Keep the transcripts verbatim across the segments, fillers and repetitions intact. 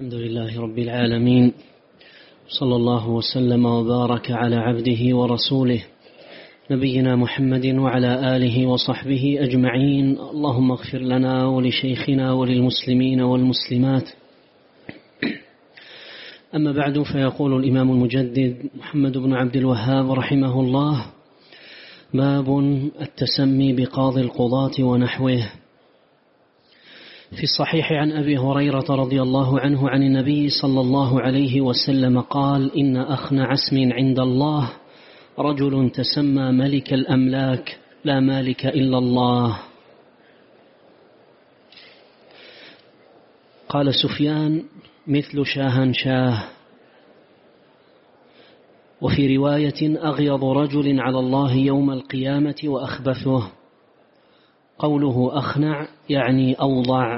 الحمد لله رب العالمين، صلى الله وسلم وبارك على عبده ورسوله نبينا محمد وعلى آله وصحبه أجمعين. اللهم اغفر لنا ولشيخنا وللمسلمين والمسلمات. أما بعد، فيقول الإمام المجدد محمد بن عبد الوهاب رحمه الله: باب التسمي بقاضي القضاة ونحوه. في الصحيح عن أبي هريرة رضي الله عنه عن النبي صلى الله عليه وسلم قال: إن أخنع اسم عند الله رجل تسمى ملك الأملاك لا مالك إلا الله. قال سفيان: مثل شاهنشاه. وفي رواية: أغيض رجل على الله يوم القيامة وأخبثه. قوله أخنع يعني أوضع.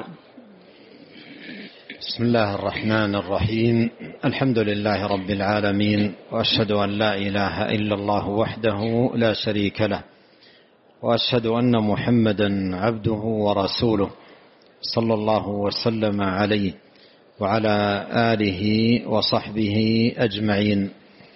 بسم الله الرحمن الرحيم. الحمد لله رب العالمين، وأشهد أن لا إله إلا الله وحده لا شريك له، وأشهد أن محمدا عبده ورسوله صلى الله وسلم عليه وعلى آله وصحبه أجمعين.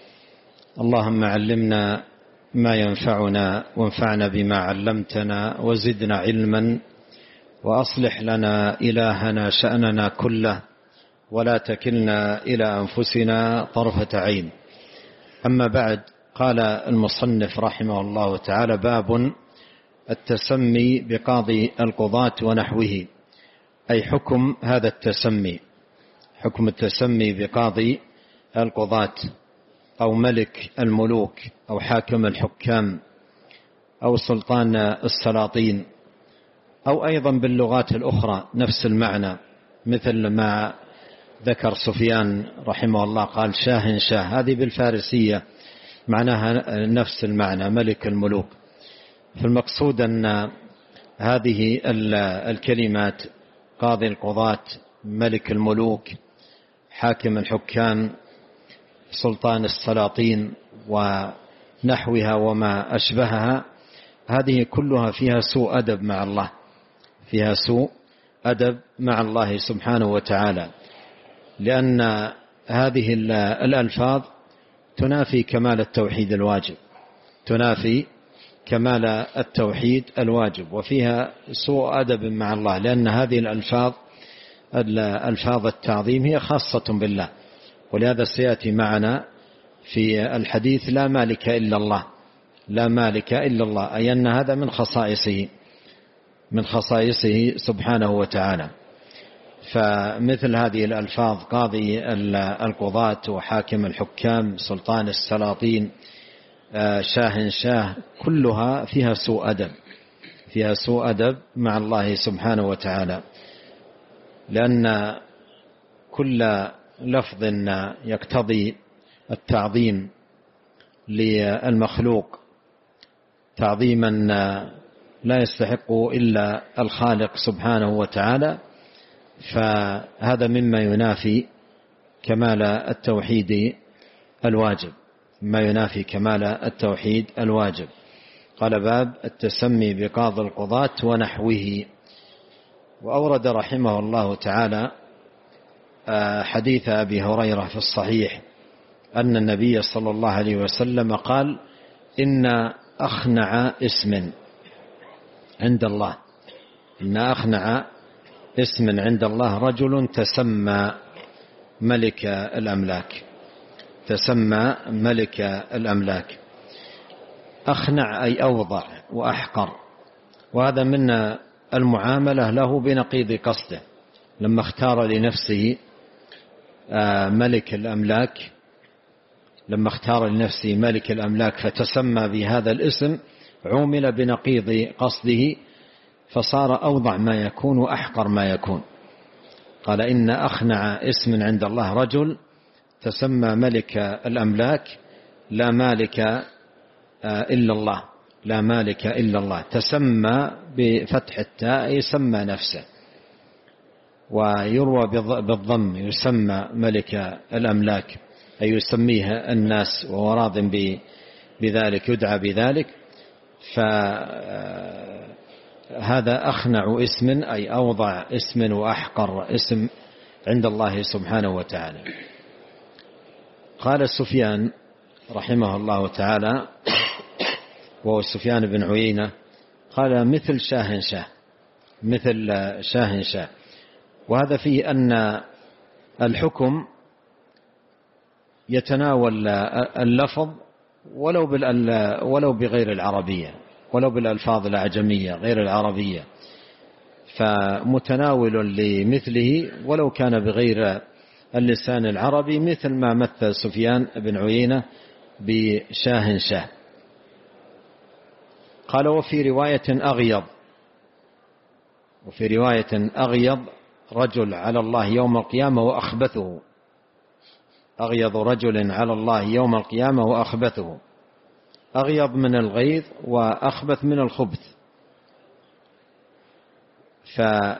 اللهم علمنا ما ينفعنا وانفعنا بما علمتنا وزدنا علما، وأصلح لنا إلهنا شأننا كله، ولا تكلنا إلى أنفسنا طرفة عين. أما بعد، قال المصنف رحمه الله تعالى: باب التسمي بقاضي القضاة ونحوه، أي حكم هذا التسمي، حكم التسمي بقاضي القضاة أو ملك الملوك أو حاكم الحكام أو سلطان السلاطين، أو أيضا باللغات الأخرى نفس المعنى، مثل ما ذكر سفيان رحمه الله قال شاهنشاه، هذه بالفارسية معناها نفس المعنى، ملك الملوك. فالمقصود أن هذه الكلمات قاضي القضاة، ملك الملوك، حاكم الحكام، سلطان السلاطين ونحوها وما أشبهها، هذه كلها فيها سوء أدب مع الله، فيها سوء أدب مع الله سبحانه وتعالى، لأن هذه الألفاظ تنافي كمال التوحيد الواجب، تنافي كمال التوحيد الواجب، وفيها سوء أدب مع الله، لأن هذه الألفاظ الألفاظ التعظيم هي خاصة بالله. ولهذا سيأتي معنا في الحديث: لا مالك إلا الله، لا مالك إلا الله، أي أن هذا من خصائصه، من خصائصه سبحانه وتعالى. فمثل هذه الألفاظ قاضي القضاة وحاكم الحكام، سلطان السلاطين، شاهنشاه، كلها فيها سوء أدب، فيها سوء أدب مع الله سبحانه وتعالى، لأن كل لفظ يقتضي التعظيم للمخلوق تعظيما لا يستحق إلا الخالق سبحانه وتعالى، فهذا مما ينافي كمال التوحيد الواجب، ما ينافي كمال التوحيد الواجب. قال: باب التسمي بقاضي القضاة ونحوه. وأورد رحمه الله تعالى حديث أبي هريرة في الصحيح أن النبي صلى الله عليه وسلم قال: إن أخنع اسم عند الله، إن أخنع اسم عند الله رجل تسمى ملك الأملاك، تسمى ملك الأملاك. أخنع أي أوضع وأحقر، وهذا من المعاملة له بنقيض قصده. لما اختار لنفسه ملك الأملاك، لما اختار لنفسه ملك الأملاك فتسمى بهذا الاسم، عومل بنقيض قصده، فصار أوضع ما يكون وأحقر ما يكون. قال: إن أخنع اسم عند الله رجل تسمى ملك الأملاك لا مالك إلا الله، لا مالك إلا الله. تسمى بفتح التاء يسمى نفسه، ويروى بالضم يسمى ملك الأملاك، أي يسميه الناس وهو راض بذلك، يدعى بذلك. فهذا أخنع اسم أي أوضع اسم وأحقر اسم عند الله سبحانه وتعالى. قال سفيان رحمه الله تعالى، وهو سفيان بن عيينة، قال مثل شاه شاه، مثل شاه شاه. وهذا فيه أن الحكم يتناول اللفظ ولو ولو بغير العربية، ولو بالألفاظ الأعجمية غير العربية، فمتناول لمثله ولو كان بغير اللسان العربي، مثل ما مثل سفيان بن عيينة بشاه شاه. قال وفي رواية أغيض، وفي رواية أغيض رجل على الله يوم القيامة وأخبثه، أغيض رجل على الله يوم القيامة وأخبثه، أغيض من الغيظ وأخبث من الخبث. فهذا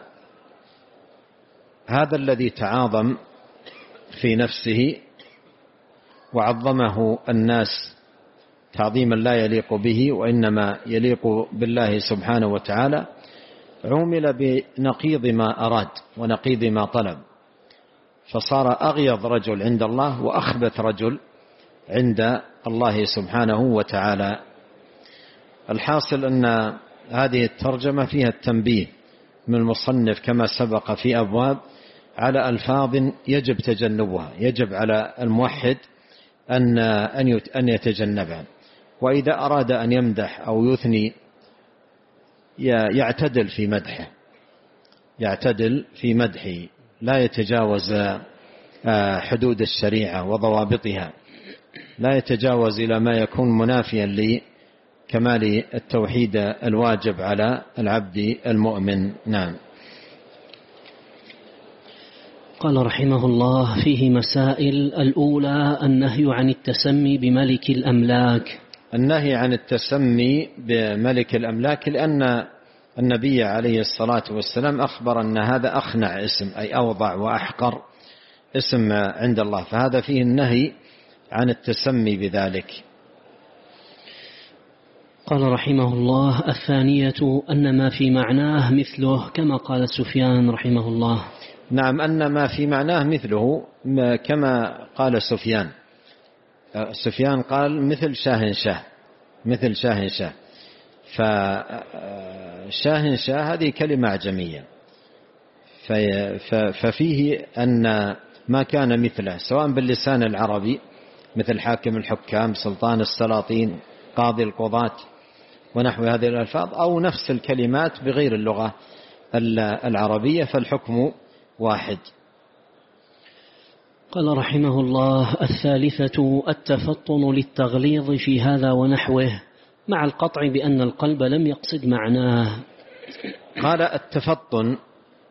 الذي تعاظم في نفسه وعظمه الناس تعظيما لا يليق به وإنما يليق بالله سبحانه وتعالى، عُمل بنقيض ما أراد ونقيض ما طلب، فصار أغيض رجل عند الله وأخبث رجل عند الله سبحانه وتعالى. الحاصل أن هذه الترجمة فيها التنبيه من المصنف كما سبق في أبواب على ألفاظ يجب تجنبها، يجب على الموحد أن أن يتجنبها. وإذا أراد أن يمدح أو يثني يعتدل في مدحه، يعتدل في مدحه، لا يتجاوز حدود الشريعة وضوابطها، لا يتجاوز إلى ما يكون منافيا لكمال التوحيد الواجب على العبد المؤمن. نعم. قال رحمه الله فيه مسائل. الأولى النهي عن التسمي بملك الأملاك. النهي عن التسمي بملك الأملاك لأن النبي عليه الصلاة والسلام أخبر أن هذا أخنع اسم، أي أوضع وأحقر اسم عند الله، فهذا فيه النهي عن التسمي بذلك. قال رحمه الله الثانية أن ما في معناه مثله، كما قال سفيان رحمه الله. نعم، أن ما في معناه مثله كما قال سفيان. سفيان قال مثل شاه شاه، مثل شاه شاه. فشاه شاه هذه كلمة أعجمية، ففيه أن ما كان مثله سواء باللسان العربي مثل حاكم الحكام، سلطان السلاطين، قاضي القضاة ونحو هذه الألفاظ، أو نفس الكلمات بغير اللغة العربية، فالحكم واحد. قال رحمه الله الثالثة التفطن للتغليظ في هذا ونحوه، مع القطع بأن القلب لم يقصد معناه. قال التفطن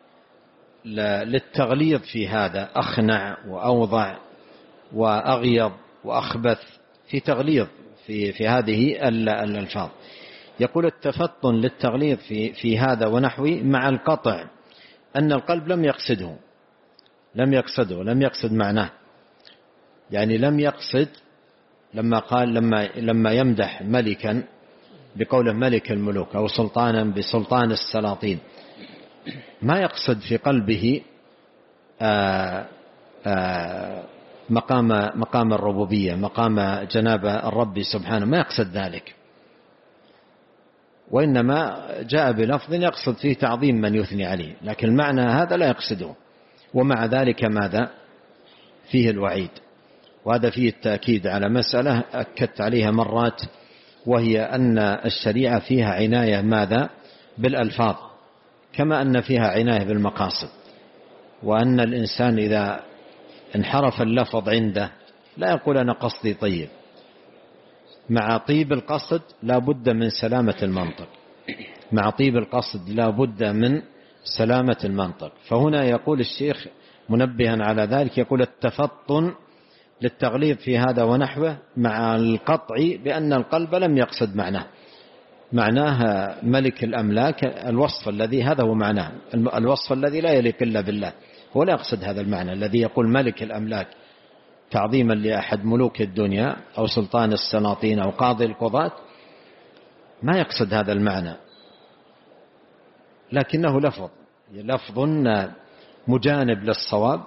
للتغليظ في هذا، أخنع وأوضع وأغيض وأخبث، في تغليظ في في هذه الألفاظ. يقول التفطن للتغليظ في في هذا ونحوه مع القطع أن القلب لم يقصده، لم يقصده لم يقصد معناه، يعني لم يقصد لما قال لما لما يمدح ملكا بقوله ملك الملوك أو سلطانا بسلطان السلاطين، ما يقصد في قلبه آآ آآ مقام مقام الربوبية، مقام جناب الرب سبحانه، ما يقصد ذلك، وإنما جاء بلفظ يقصد فيه تعظيم من يثني عليه، لكن المعنى هذا لا يقصده. ومع ذلك ماذا فيه الوعيد، وهذا فيه التأكيد على مسألة أكدت عليها مرات، وهي أن الشريعة فيها عناية ماذا بالألفاظ كما أن فيها عناية بالمقاصد، وأن الإنسان إذا انحرف اللفظ عنده لا يقول أنا قصدي طيب، مع طيب القصد لا بد من سلامة المنطق، مع طيب القصد لا بد من سلامة المنطق. فهنا يقول الشيخ منبها على ذلك، يقول التفطن للتغليظ في هذا ونحوه مع القطع بأن القلب لم يقصد معناه، معناه ملك الأملاك الوصف الذي هذا هو معناه، الوصف الذي لا يليق إلا بالله، هو لا يقصد هذا المعنى الذي يقول ملك الأملاك تعظيما لأحد ملوك الدنيا أو سلطان السلاطين أو قاضي القضاة، ما يقصد هذا المعنى، لكنه لفظ لفظ مجانب للصواب،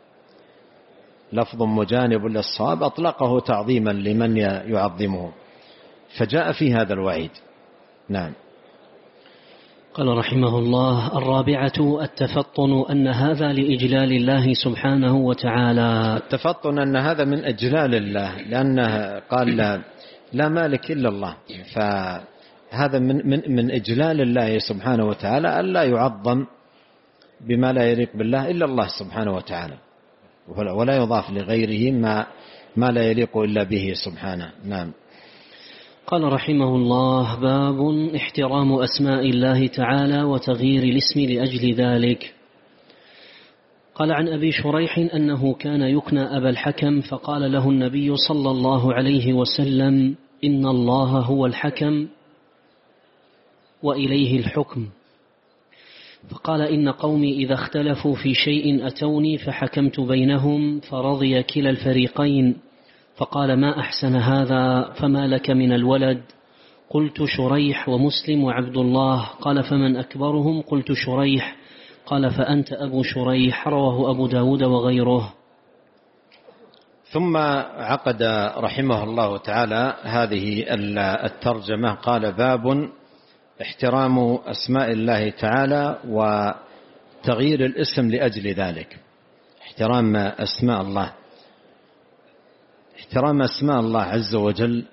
لفظ مجانب للصواب أطلقه تعظيما لمن يعظمه، فجاء في هذا الوعيد. نعم. قال رحمه الله: الرابعة التفطن أن هذا لإجلال الله سبحانه وتعالى. التفطن أن هذا من إجلال الله، لأنه قال لا, لا مالك إلا الله، فهذا من, من, من إجلال الله سبحانه وتعالى ألا يعظم بما لا يليق بالله إلا الله سبحانه وتعالى، ولا يضاف لغيره ما, ما لا يليق إلا به سبحانه. نعم. قال رحمه الله: باب احترام أسماء الله تعالى وتغيير الاسم لأجل ذلك. قال عن أبي شريح أنه كان يكنى أبا الحكم، فقال له النبي صلى الله عليه وسلم: إن الله هو الحكم وإليه الحكم. فقال: إن قومي إذا اختلفوا في شيء أتوني فحكمت بينهم فرضي كلا الفريقين. فقال: ما أحسن هذا، فما لك من الولد؟ قلت: شريح ومسلم وعبد الله. قال: فمن أكبرهم؟ قلت: شريح. قال: فأنت أبو شريح. رواه أبو داود وغيره. ثم عقد رحمه الله تعالى هذه الترجمة، قال: باب احترام أسماء الله تعالى وتغيير الاسم لأجل ذلك. احترام أسماء الله، احترام أسماء الله عز وجل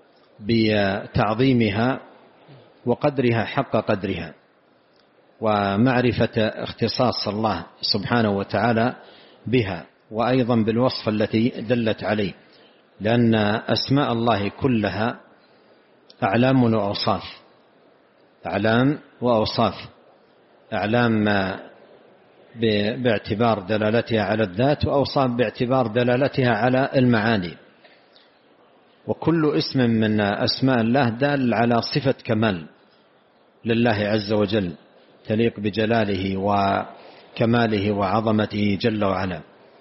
بتعظيمها وقدرها حق قدرها، ومعرفة اختصاص الله سبحانه وتعالى بها، وأيضا بالوصف التي دلت عليه، لأن أسماء الله كلها أعلام وأوصاف، أعلام وأوصاف. أعلام باعتبار دلالتها على الذات، وأوصاف باعتبار دلالتها على المعاني. وكل اسم من أسماء الله دال على صفة كمال لله عز وجل تليق بجلاله وكماله وعظمته جل وعلا.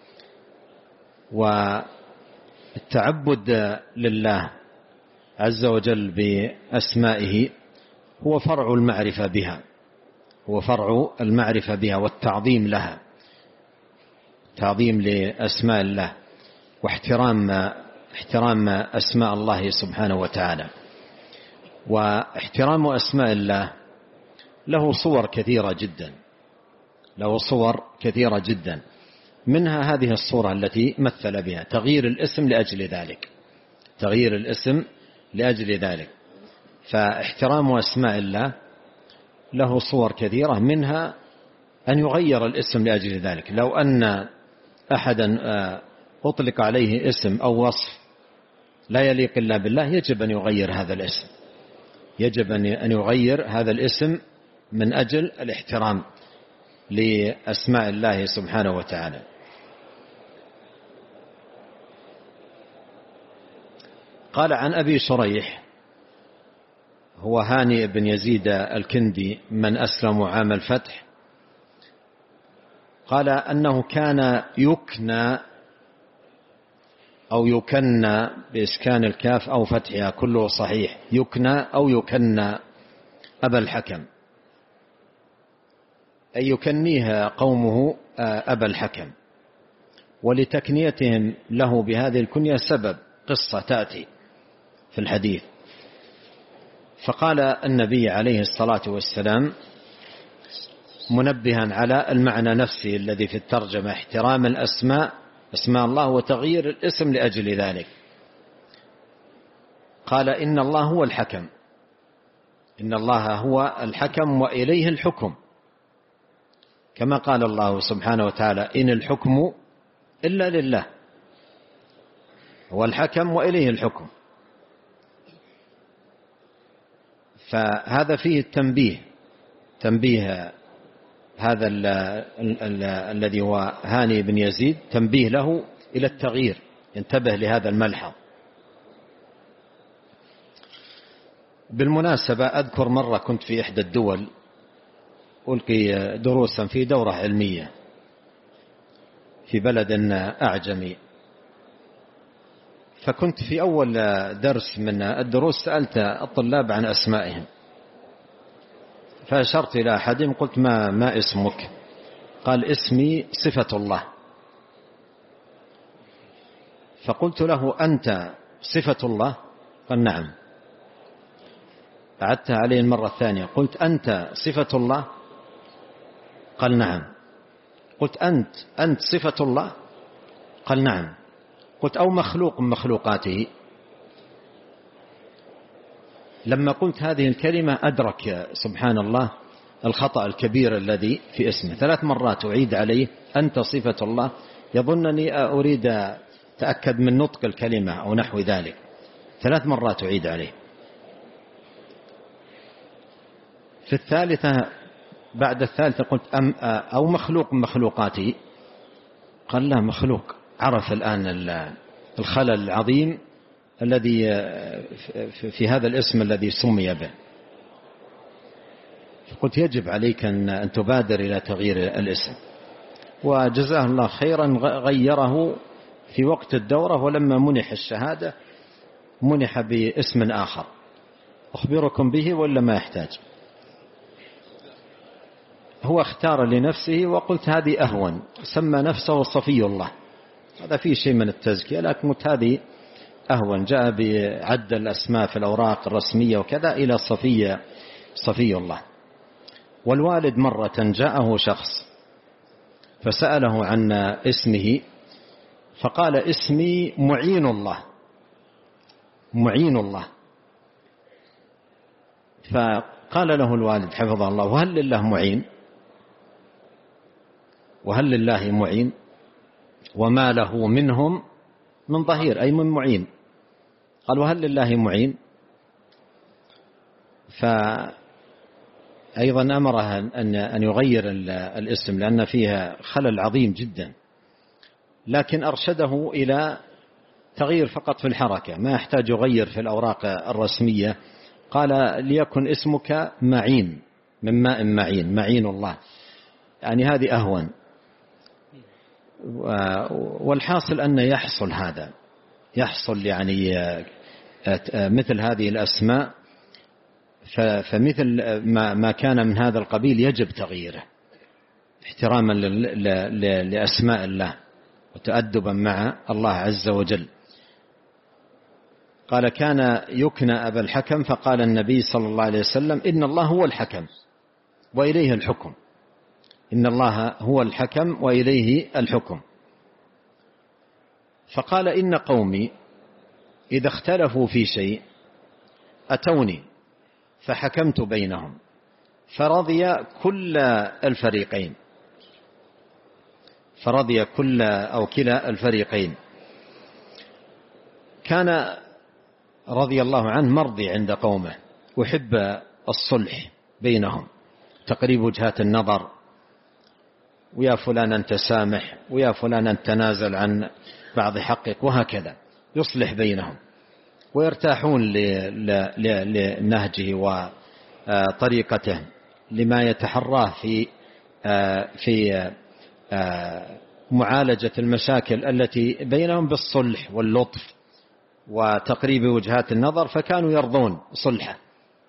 والتعبد لله عز وجل بأسمائه هو فرع المعرفة بها، هو فرع المعرفة بها والتعظيم لها، تعظيم لأسماء الله واحترام احترام أسماء الله سبحانه وتعالى. واحترام أسماء الله له صور كثيرة جدا، له صور كثيرة جدا، منها هذه الصورة التي مثل بها تغيير الاسم لأجل ذلك، تغيير الاسم لأجل ذلك. فاحترام أسماء الله له صور كثيرة، منها أن يغير الاسم لأجل ذلك. لو أن أحدا أطلق عليه اسم أو وصف لا يليق إلا بالله يجب أن يغير هذا الاسم، يجب أن يغير هذا الاسم من أجل الاحترام لأسماء الله سبحانه وتعالى. قال عن أبي شريح هو هاني بن يزيد الكندي من أسلم عام الفتح، قال أنه كان يكنى أو يكنى بإسكان الكاف أو فتحها، كله صحيح، يكنى أو يكنى أبا الحكم، أي يكنيها قومه أبا الحكم. ولتكنيتهم له بهذه الكنية سبب، قصة تأتي في الحديث. فقال النبي عليه الصلاة والسلام منبها على المعنى نفسه الذي في الترجمة: احترام الأسماء، اسماء الله، وتغيير الاسم لأجل ذلك. قال: إن الله هو الحكم، إن الله هو الحكم وإليه الحكم، كما قال الله سبحانه وتعالى: إن الحكم إلا لله، هو الحكم وإليه الحكم. فهذا فيه التنبيه، تنبيه هذا الذي هو هاني بن يزيد، تنبيه له إلى التغيير، ينتبه لهذا الملحظ. بالمناسبة أذكر مرة كنت في إحدى الدول ألقي دروسا في دورة علمية في بلد أعجمي، فكنت في أول درس من الدروس سألت الطلاب عن أسمائهم، فأشرت إلى أحدهم قلت: ما, ما اسمك؟ قال اسمي صفة الله. فقلت له أنت صفة الله؟ قال نعم. أعدتها عليه المرة الثانية، قلت أنت صفة الله؟ قال نعم. قلت أنت أنت صفة الله؟ قال نعم. قلت أو مخلوق من مخلوقاته؟ لما قلت هذه الكلمة أدرك سبحان الله الخطأ الكبير الذي في اسمه. ثلاث مرات أعيد عليه أنت صفة الله، يظنني أريد أتأكد من نطق الكلمة أو نحو ذلك. ثلاث مرات أعيد عليه. في الثالثة بعد الثالثة قلت أم أو مخلوق من مخلوقاته؟ قال لا مخلوق. عرف الآن الخلل العظيم الذي في هذا الاسم الذي سمي به. فقلت يجب عليك أن تبادر إلى تغيير الاسم، وجزاه الله خيرا غيره في وقت الدورة، ولما منح الشهادة منح باسم آخر أخبركم به ولا ما يحتاج؟ هو اختار لنفسه وقلت هذه أهون، سمى نفسه صفي الله. هذا فيه شيء من التزكية، لكن قلت هذه أهون. جاء بعد الأسماء في الأوراق الرسمية وكذا إلى صفي صفي الله. والوالد مرة جاءه شخص فسأله عن اسمه فقال اسمي معين الله. معين الله. فقال له الوالد حفظه الله وهل لله معين؟ وهل لله معين؟ وما له منهم من ظهير أي من معين. قال وهل لله معين؟ فأيضا أمره أن يغير الاسم لأن فيها خلل عظيم جدا، لكن أرشده إلى تغيير فقط في الحركة، ما يحتاج يغير في الأوراق الرسمية. قال ليكن اسمك معين من ماء معين، معين الله، يعني هذه أهون. والحاصل أن يحصل هذا، يحصل يعني مثل هذه الأسماء، فمثل ما كان من هذا القبيل يجب تغييره احتراما لأسماء الله وتأدبا مع الله عز وجل. قال كان يكنى أبا الحكم فقال النبي صلى الله عليه وسلم إن الله هو الحكم وإليه الحكم. إن الله هو الحكم وإليه الحكم. فقال إن قومي إذا اختلفوا في شيء أتوني فحكمت بينهم فرضي كل الفريقين، فرضي كل أو كلا الفريقين. كان رضي الله عنه مرضي عند قومه وحب الصلح بينهم، تقريب وجهات النظر، ويا فلان أنت سامح ويا فلان أنت تنازل عن بعض حقك، وهكذا يصلح بينهم ويرتاحون لنهجه وطريقته لما يتحراه في في معالجة المشاكل التي بينهم بالصلح واللطف وتقريب وجهات النظر، فكانوا يرضون صلحه.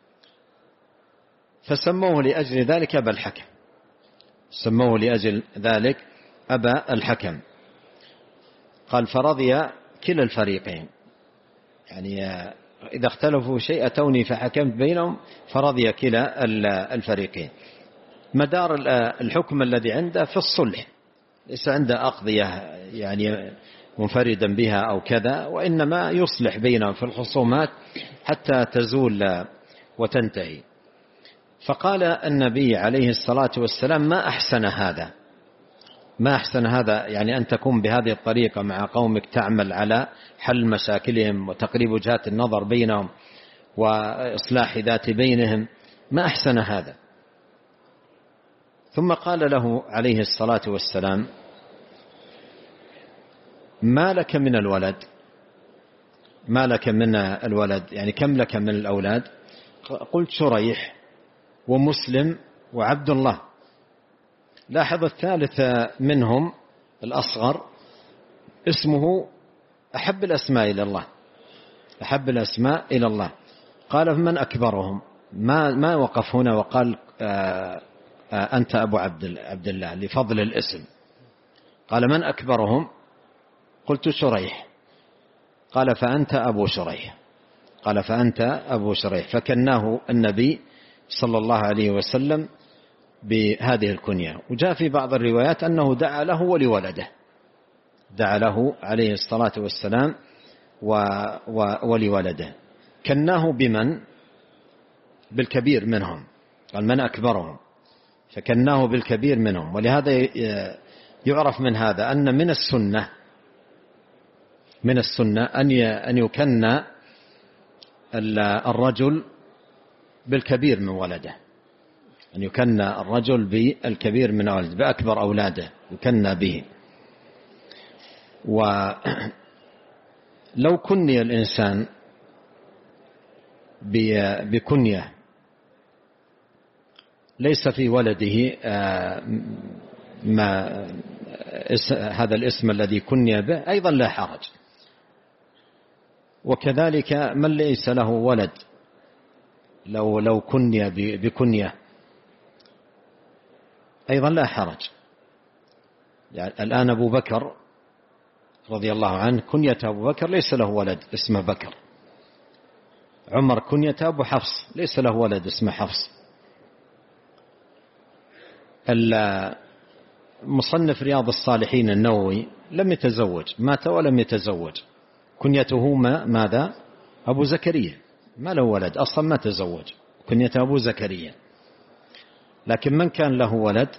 فسموه لأجل ذلك أبا الحكم، سموه لأجل ذلك أبا الحكم. قال فرضي كلا الفريقين، يعني إذا اختلفوا شيء أتوني فحكمت بينهم فرضي كلا الفريقين. مدار الحكم الذي عنده في الصلح، ليس عنده أقضية يعني منفردا بها أو كذا، وإنما يصلح بينهم في الخصومات حتى تزول وتنتهي. فقال النبي عليه الصلاة والسلام ما أحسن هذا، ما أحسن هذا، يعني أن تكون بهذه الطريقة مع قومك تعمل على حل مشاكلهم وتقريب وجهات النظر بينهم وإصلاح ذات بينهم، ما أحسن هذا. ثم قال له عليه الصلاة والسلام ما لك من الولد؟ ما لك من الولد يعني كم لك من الأولاد؟ قلت شريح ومسلم وعبد الله. لاحظ الثالث منهم الأصغر اسمه أحب الأسماء إلى الله، أحب الأسماء إلى الله. قال فمن أكبرهم؟ ما ما وقف هنا وقال أنت أبو عبد الله لفضل الاسم. قال من أكبرهم؟ قلت شريح. قال فأنت أبو شريح. قال فأنت أبو شريح، فكناه النبي صلى الله عليه وسلم بهذه الكنية. وجاء في بعض الروايات أنه دعا له ولولده، دعا له عليه الصلاة والسلام ولولده. كناه بمن؟ بالكبير منهم، قال من أكبرهم، فكناه بالكبير منهم. ولهذا يعرف من هذا أن من السنة من السنة أن يكن الرجل بالكبير من ولده، أن يكن الرجل بالكبير من ولده، بأكبر أولاده يكن به. ولو كني الإنسان بكنية ليس في ولده ما هذا الاسم الذي كني به أيضا لا حرج. وكذلك من ليس له ولد لو لو كني بكنية أيضا لا حرج. يعني الآن أبو بكر رضي الله عنه كنية أبو بكر ليس له ولد اسمه بكر. عمر كنية أبو حفص ليس له ولد اسمه حفص. مصنف رياض الصالحين النووي لم يتزوج، مات ولم يتزوج، كنيته ما ماذا؟ أبو زكريا، ما له ولد أصلا، ما تزوج، كنيته أبو زكريا. لكن من كان له ولد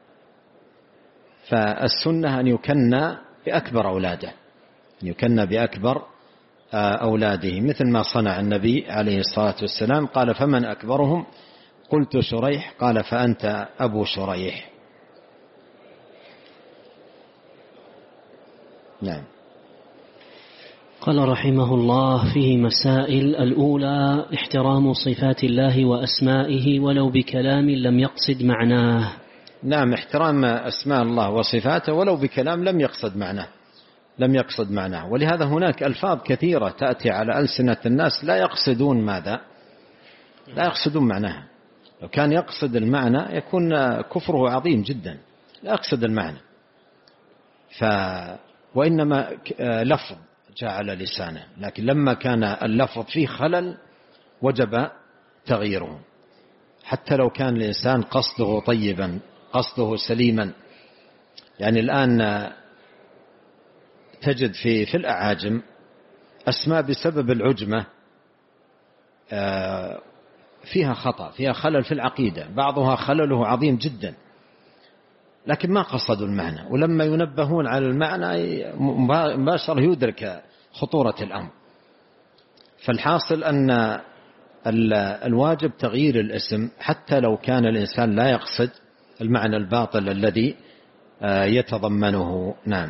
فالسنة أن يكنى بأكبر أولاده، أن يكنى بأكبر أولاده، مثل ما صنع النبي عليه الصلاة والسلام. قال فمن أكبرهم؟ قلت شريح. قال فأنت أبو شريح. نعم. قال رحمه الله فيه مسائل. الأولى احترام صفات الله وأسمائه ولو بكلام لم يقصد معناه. نعم، احترام أسماء الله وصفاته ولو بكلام لم يقصد معناه، لم يقصد معناه. ولهذا هناك ألفاظ كثيرة تأتي على ألسنة الناس لا يقصدون ماذا؟ لا يقصدون معناها. لو كان يقصد المعنى يكون كفره عظيم جدا. لا يقصد المعنى، ف وإنما لفظ جاء على لسانه، لكن لما كان اللفظ فيه خلل وجب تغييره، حتى لو كان الإنسان قصده طيبا، قصده سليما. يعني الآن تجد في في الأعاجم أسماء بسبب العجمة فيها خطأ، فيها خلل في العقيدة، بعضها خلله عظيم جدا، لكن ما قصدوا المعنى. ولما ينبهون على المعنى مباشرة يدرك خطورة الأمر. فالحاصل أن الواجب تغيير الاسم حتى لو كان الإنسان لا يقصد المعنى الباطل الذي يتضمنه. نعم.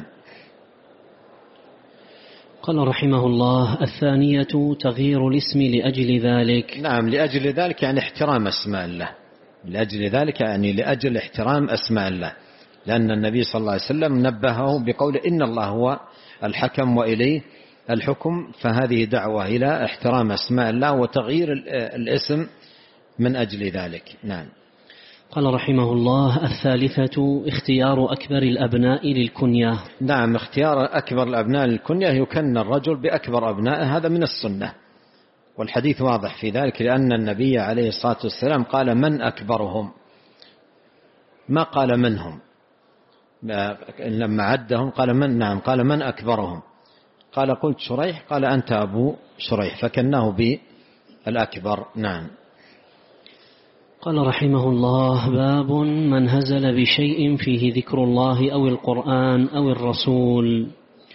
قال رحمه الله الثانية تغيير الاسم لأجل ذلك. نعم، لأجل ذلك يعني احترام أسماء الله، لأجل ذلك يعني لأجل احترام أسماء الله، لأن النبي صلى الله عليه وسلم نبهه بقول إن الله هو الحكم وإليه الحكم. فهذه دعوة إلى احترام أسماء الله وتغيير الاسم من أجل ذلك. نعم. قال رحمه الله الثالثة اختيار أكبر الأبناء للكنية. نعم، اختيار أكبر الأبناء للكنية، يكن الرجل بأكبر أبنائه، هذا من السنة، والحديث واضح في ذلك، لأن النبي عليه الصلاة والسلام قال من أكبرهم، ما قال منهم، لما عدهم قال من. نعم، قال من أكبرهم. قال قلت شريح. قال أنت أبو شريح، فكناه بالأكبر. نعم. قال رحمه الله باب من هزل بشيء فيه ذكر الله أو القرآن أو الرسول.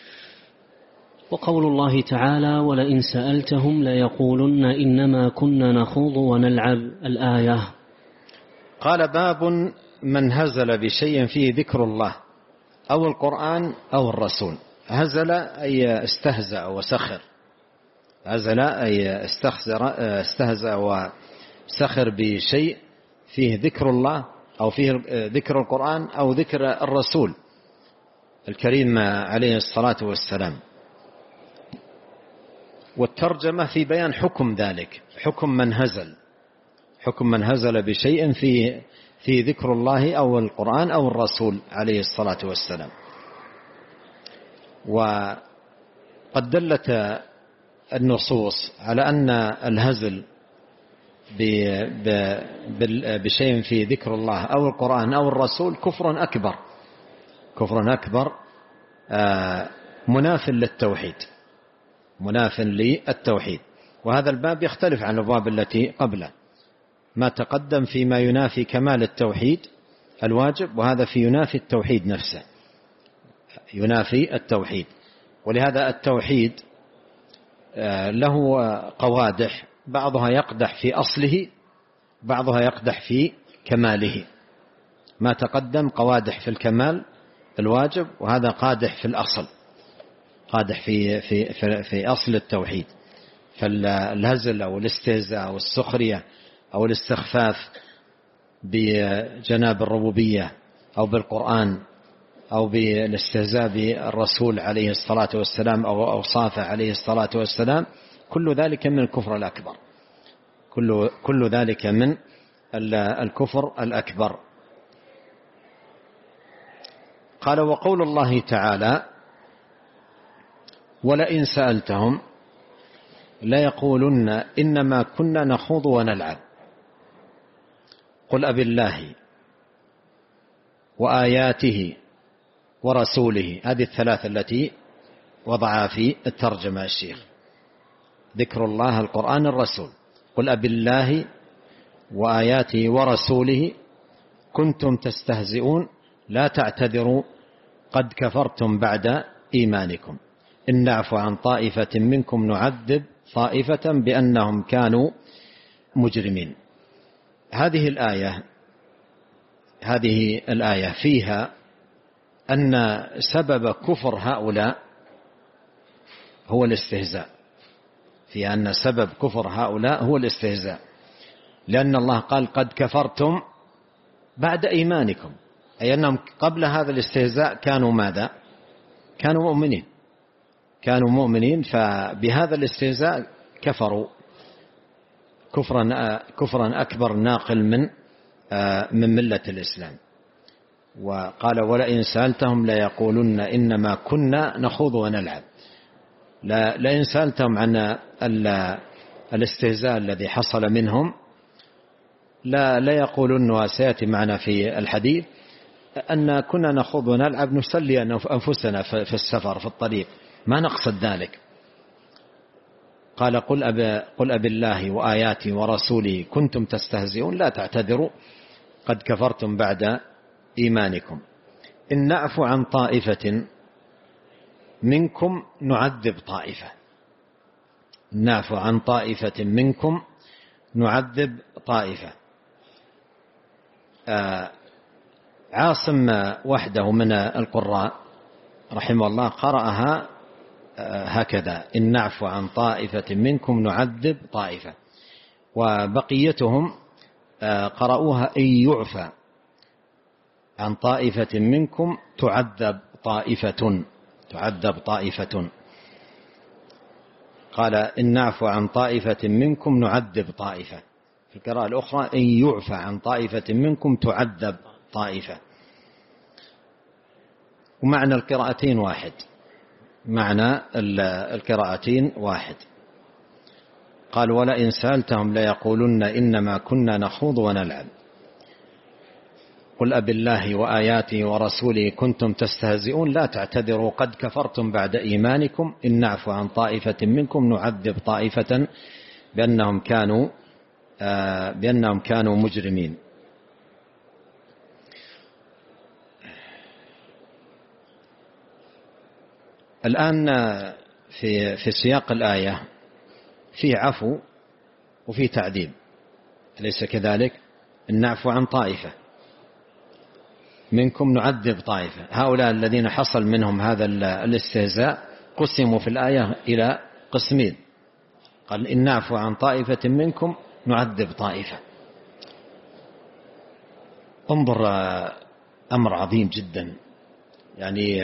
وقول الله تعالى ولئن سألتهم ليقولن إنما كنا نخوض ونلعب، الآية. قال باب من هزل بشيء فيه ذكر الله أو القرآن أو الرسول. هزل أي استهزأ وسخر، هزل أي استهزأ وسخر بشيء فيه ذكر الله أو فيه ذكر القرآن أو ذكر الرسول الكريم عليه الصلاة والسلام. والترجمة في بيان حكم ذلك، حكم من هزل، حكم من هزل بشيء فيه في ذكر الله أو القرآن أو الرسول عليه الصلاة والسلام. وقد دلت النصوص على أن الهزل بشيء في ذكر الله أو القرآن أو الرسول كفر أكبر، كفر أكبر مناف للتوحيد، مناف للتوحيد. وهذا الباب يختلف عن الأبواب التي قبله، ما تقدم فيما ينافي كمال التوحيد الواجب، وهذا في ينافي التوحيد نفسه، ينافي التوحيد. ولهذا التوحيد له قوادح، بعضها يقدح في أصله، بعضها يقدح في كماله. ما تقدم قوادح في الكمال الواجب، وهذا قادح في الأصل، قادح في, في, في, في أصل التوحيد. فالهزل أو الاستهزاء أو السخرية أو الاستخفاف بجناب الربوبية أو بالقرآن أو بالاستهزاء بالرسول عليه الصلاة والسلام أو أوصافه عليه الصلاة والسلام، كل ذلك من الكفر الأكبر، كل, كل ذلك من الكفر الأكبر. قال: وقول الله تعالى: ولئن سألتهم ليقولن إنما كنا نخوض ونلعب قل أبالله وآياته ورسوله. هذه الثلاثة التي وضعها في الترجمة الشيخ: ذكر الله، القرآن، الرسول. قل أبالله وآياته ورسوله كنتم تستهزئون لا تعتذروا قد كفرتم بعد إيمانكم إن نعفو عن طائفة منكم نعذب طائفة بأنهم كانوا مجرمين. هذه الآية هذه الآية فيها أن سبب كفر هؤلاء هو الاستهزاء، في أن سبب كفر هؤلاء هو الاستهزاء، لأن الله قال: قد كفرتم بعد إيمانكم، أي أنهم قبل هذا الاستهزاء كانوا ماذا؟ كانوا مؤمنين، كانوا مؤمنين، فبهذا الاستهزاء كفروا كفرا كفرا أكبر ناقل من من ملة الإسلام. وقال: ولئن سألتهم ليقولن إنما كنا نخوض ونلعب. لئن سألتهم عن الاستهزاء الذي حصل منهم لا لا يقولن، وسيأتي معنا في الحديث، أن كنا نخوض ونلعب نسلي أنفسنا في السفر في الطريق، ما نقصد ذلك. قال: قل أب قل أبالله وآياته ورسوله كنتم تستهزئون لا تعتذروا قد كفرتم بعد إيمانكم إن نعفو عن طائفة منكم نعذب طائفة. نعفو عن طائفة منكم نعذب طائفة. آه عاصم وحده من القراء رحمه الله قرأها آه هكذا: إن نعفو عن طائفة منكم نعذب طائفة. وبقيتهم آه قرأوها إن يعفى عن طائفة منكم تعذب طائفة، تعذب طائفة. قال: إن نعفو عن طائفة منكم نعذب طائفة. في القراءة الأخرى: إن يعفى عن طائفة منكم تعذب طائفة. ومعنى القراءتين واحد، معنى القراءتين واحد. قال: ولئن سألتهم ليقولن إنما كنا نخوض ونلعب قل أبالله وآياته ورسوله كنتم تستهزئون لا تعتذروا قد كفرتم بعد إيمانكم إن نعفو عن طائفة منكم نعذب طائفة بأنهم كانوا آه بأنهم كانوا مجرمين. الآن في في سياق الآية فيه عفو وفيه تعذيب، أليس كذلك؟ إن نعفو عن طائفة منكم نعذب طائفة. هؤلاء الذين حصل منهم هذا الاستهزاء قسموا في الآية إلى قسمين. قال: إن نعفو عن طائفة منكم نعذب طائفة. انظر، أمر عظيم جدا. يعني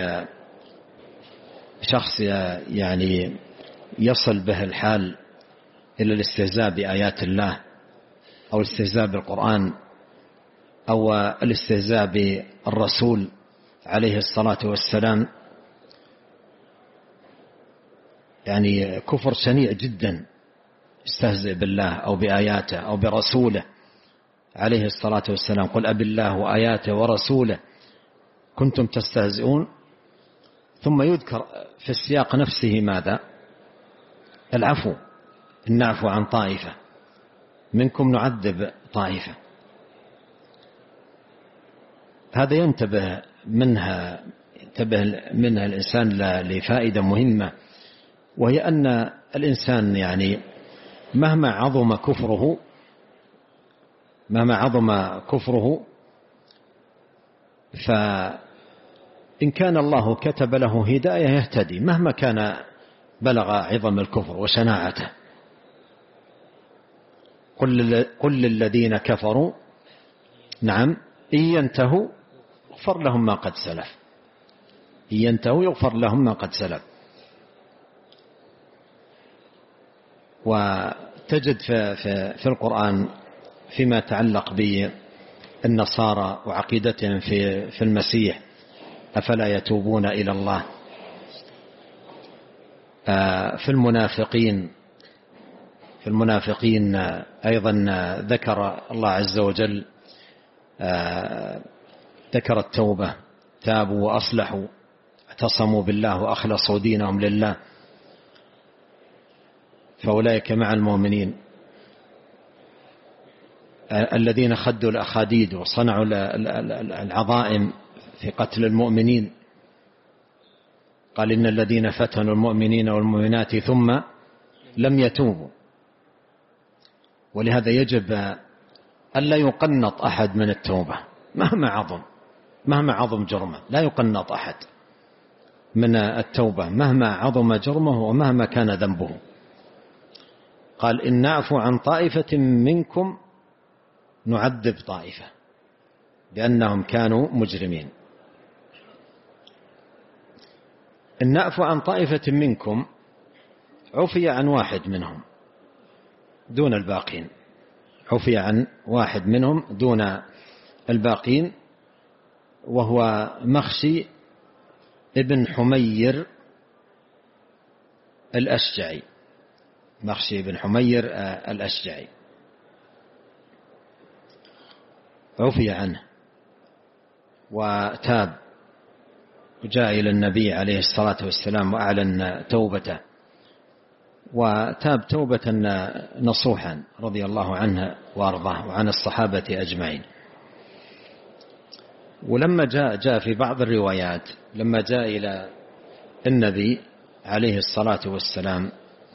شخص يعني يصل به الحال إلى الاستهزاء بآيات الله أو الاستهزاء بالقرآن أو الاستهزاء بالرسول عليه الصلاة والسلام يعني كفر شنيع جدا، استهزئ بالله أو بآياته أو برسوله عليه الصلاة والسلام. قل أب الله وآياته ورسوله كنتم تستهزئون. ثم يذكر في السياق نفسه ماذا؟ العفو، إن نعفو عن طائفة منكم نعذب طائفة. هذا ينتبه منها ينتبه منها الإنسان لفائدة مهمة، وهي أن الإنسان يعني مهما عظم كفره مهما عظم كفره فإن كان الله كتب له هداية يهتدي مهما كان بلغ عظم الكفر وشناعته. قل للذين كفروا نعم إن ينتهوا يغفر لهم ما قد سلف، إن ينتهوا يغفر لهم ما قد سلف. وتجد في, في, في القرآن فيما يتعلق بالنصارى وعقيدتهم في, في المسيح أفلا يتوبون إلى الله. في المنافقين في المنافقين أيضا ذكر الله عز وجل ذكر التوبة، تابوا وأصلحوا اعتصموا بالله وأخلصوا دينهم لله فأولئك مع المؤمنين. الذين خدوا الأخاديد وصنعوا العظائم في قتل المؤمنين قال إن الذين فتنوا المؤمنين والمؤمنات ثم لم يتوبوا. ولهذا يجب ألا يقنط أحد من التوبة مهما عظم مهما عظم جرمه، لا يقنط أحد من التوبة مهما عظم جرمه ومهما كان ذنبه. قال إن نعفو عن طائفة منكم نعذب طائفة لأنهم كانوا مجرمين. إن نعفو عن طائفة منكم عفي عن واحد منهم دون الباقين، عفي عن واحد منهم دون الباقين، وهو مخشي ابن حمير الأشجعي، مخشي ابن حمير الأشجعي عفي عنه وتاب وجاء إلى النبي عليه الصلاة والسلام وأعلن توبته، وتاب توبة نصوحا رضي الله عنه وأرضاه وعن الصحابة أجمعين. ولما جاء جاء في بعض الروايات لما جاء إلى النبي عليه الصلاة والسلام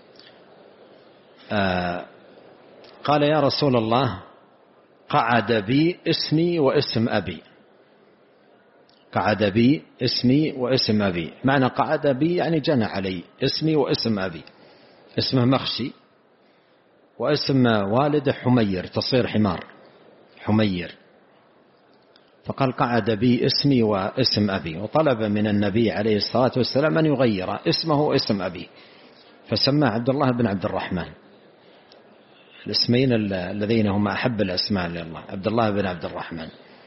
آه قال يا رسول الله قعد بي اسمي واسم أبي، قعد بي اسمي واسم أبي، معنى قعد بي يعني جنى علي اسمي واسم أبي، اسمه مخشي واسم والده حمير تصير حمار حمير، فقال قعد بي اسمي واسم أبي، وطلب من النبي عليه الصلاة والسلام أن يغير اسمه واسم أبي فسماه عبد الله بن عبد الرحمن، الاسمين الذين هما أحب الأسماء لله، عبد الله بن عبد الرحمن.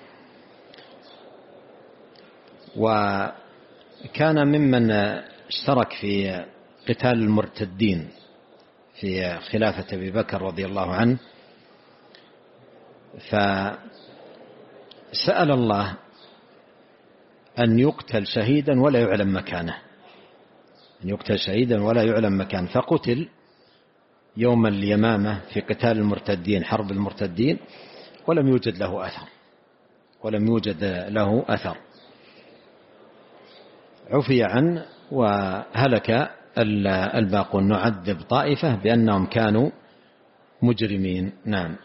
وكان ممن اشترك في قتال المرتدين في خلافة أبي بكر رضي الله عنه، فسأل الله أن يقتل شهيدا ولا يعلم مكانه، أن يقتل شهيدا ولا يعلم مكانه، فقتل يوم اليمامة في قتال المرتدين حرب المرتدين ولم يوجد له أثر ولم يوجد له أثر عفي عنه وهلك الباقون. نعذب طائفة بأنهم كانوا مجرمين. نعم.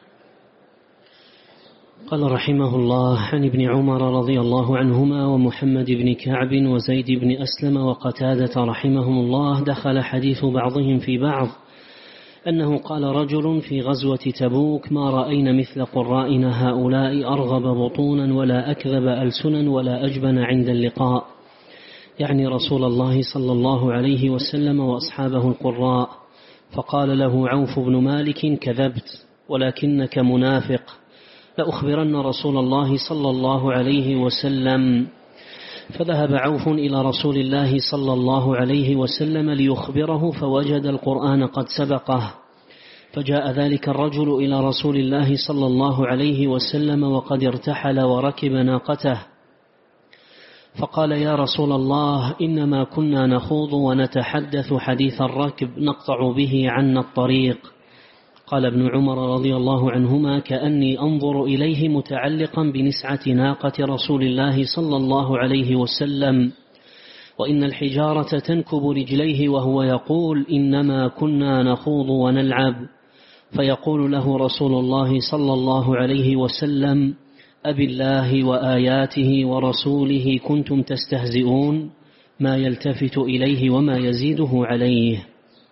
قال رحمه الله عن ابن عمر رضي الله عنهما ومحمد بن كعب وزيد بن أسلم وقتادة رحمهم الله دخل حديث بعضهم في بعض أنه قال رجل في غزوة تبوك ما رأينا مثل قرائنا هؤلاء أرغب بطونا ولا أكذب ألسنا ولا أجبن عند اللقاء، يعني رسول الله صلى الله عليه وسلم وأصحابه القراء. فقال له عوف بن مالك كذبت ولكنك منافق، لأخبرن رسول الله صلى الله عليه وسلم. فذهب عوف إلى رسول الله صلى الله عليه وسلم ليخبره، فوجد القرآن قد سبقه. فجاء ذلك الرجل إلى رسول الله صلى الله عليه وسلم وقد ارتحل وركب ناقته، فقال: يا رسول الله، إنما كنا نخوض ونتحدث حديث الركب نقطع به عنا الطريق. قال ابن عمر رضي الله عنهما: كأني أنظر إليه متعلقا بنسعة ناقة رسول الله صلى الله عليه وسلم، وإن الحجارة تنكب رجليه وهو يقول: إنما كنا نخوض ونلعب. فيقول له رسول الله صلى الله عليه وسلم: أبي الله وآياته ورسوله كنتم تستهزئون، ما يلتفت إليه وما يزيده عليه.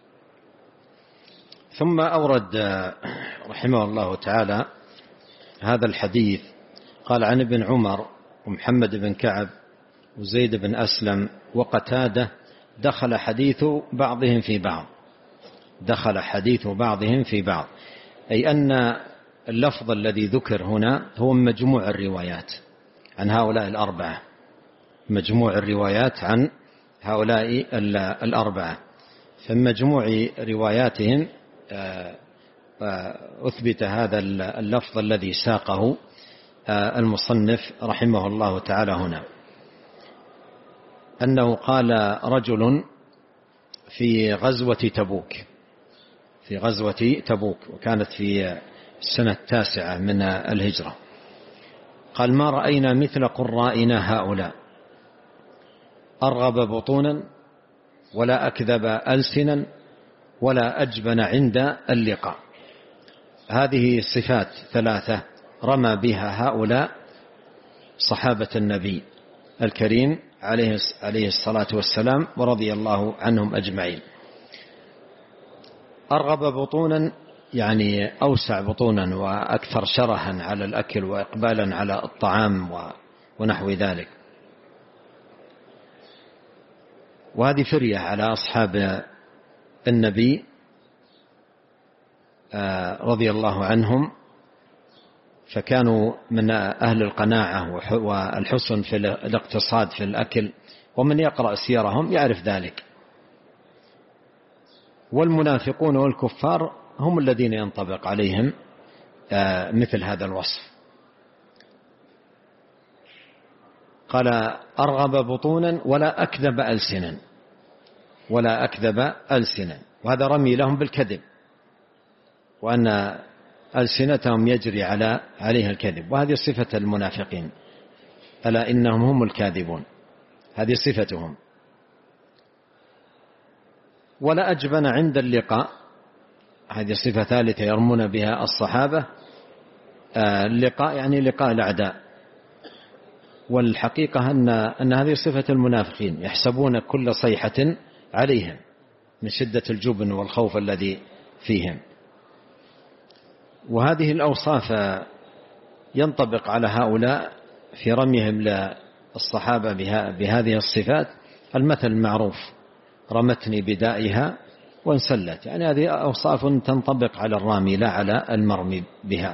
ثم أورد رحمه الله تعالى هذا الحديث، قال: عن ابن عمر ومحمد بن كعب وزيد بن أسلم وقتادة دخل حديث بعضهم في بعض دخل حديث بعضهم في بعض أي أن اللفظ الذي ذكر هنا هو مجموع الروايات عن هؤلاء الأربعة مجموع الروايات عن هؤلاء الأربعة فمجموع رواياتهم أثبت هذا اللفظ الذي ساقه المصنف رحمه الله تعالى هنا، أنه قال رجل في غزوة تبوك في غزوة تبوك وكانت في السنة التاسعة من الهجرة، قال: ما رأينا مثل قرائنا هؤلاء، أرغب بطونا ولا أكذب ألسنا ولا أجبن عند اللقاء. هذه صفات ثلاثة رمى بها هؤلاء صحابة النبي الكريم عليه الصلاة والسلام ورضي الله عنهم أجمعين. أرغب بطونا يعني أوسع بطونا وأكثر شرها على الأكل وإقبالا على الطعام ونحو ذلك. وهذه فرية على أصحاب النبي رضي الله عنهم، فكانوا من أهل القناعة والحسن في الاقتصاد في الأكل، ومن يقرأ سيرهم يعرف ذلك. والمنافقون والكفار هم الذين ينطبق عليهم مثل هذا الوصف. قال: أرغب بطونا ولا أكذب ألسنا ولا أكذب ألسنا وهذا رمي لهم بالكذب، وأن ألسنتهم يجري على عليها الكذب، وهذه صفة المنافقين، ألا إنهم هم الكاذبون، هذه صفتهم. ولا أجبن عند اللقاء، هذه صفة ثالثة يرمون بها الصحابة. اللقاء يعني لقاء الأعداء، والحقيقة أن, أن هذه صفة المنافقين، يحسبون كل صيحة عليهم من شدة الجبن والخوف الذي فيهم. وهذه الأوصاف ينطبق على هؤلاء في رميهم للصحابة بهذه الصفات المثل المعروف: رمتني بدائها وانسلت، يعني هذه أوصاف تنطبق على الرامي لا على المرمي بها.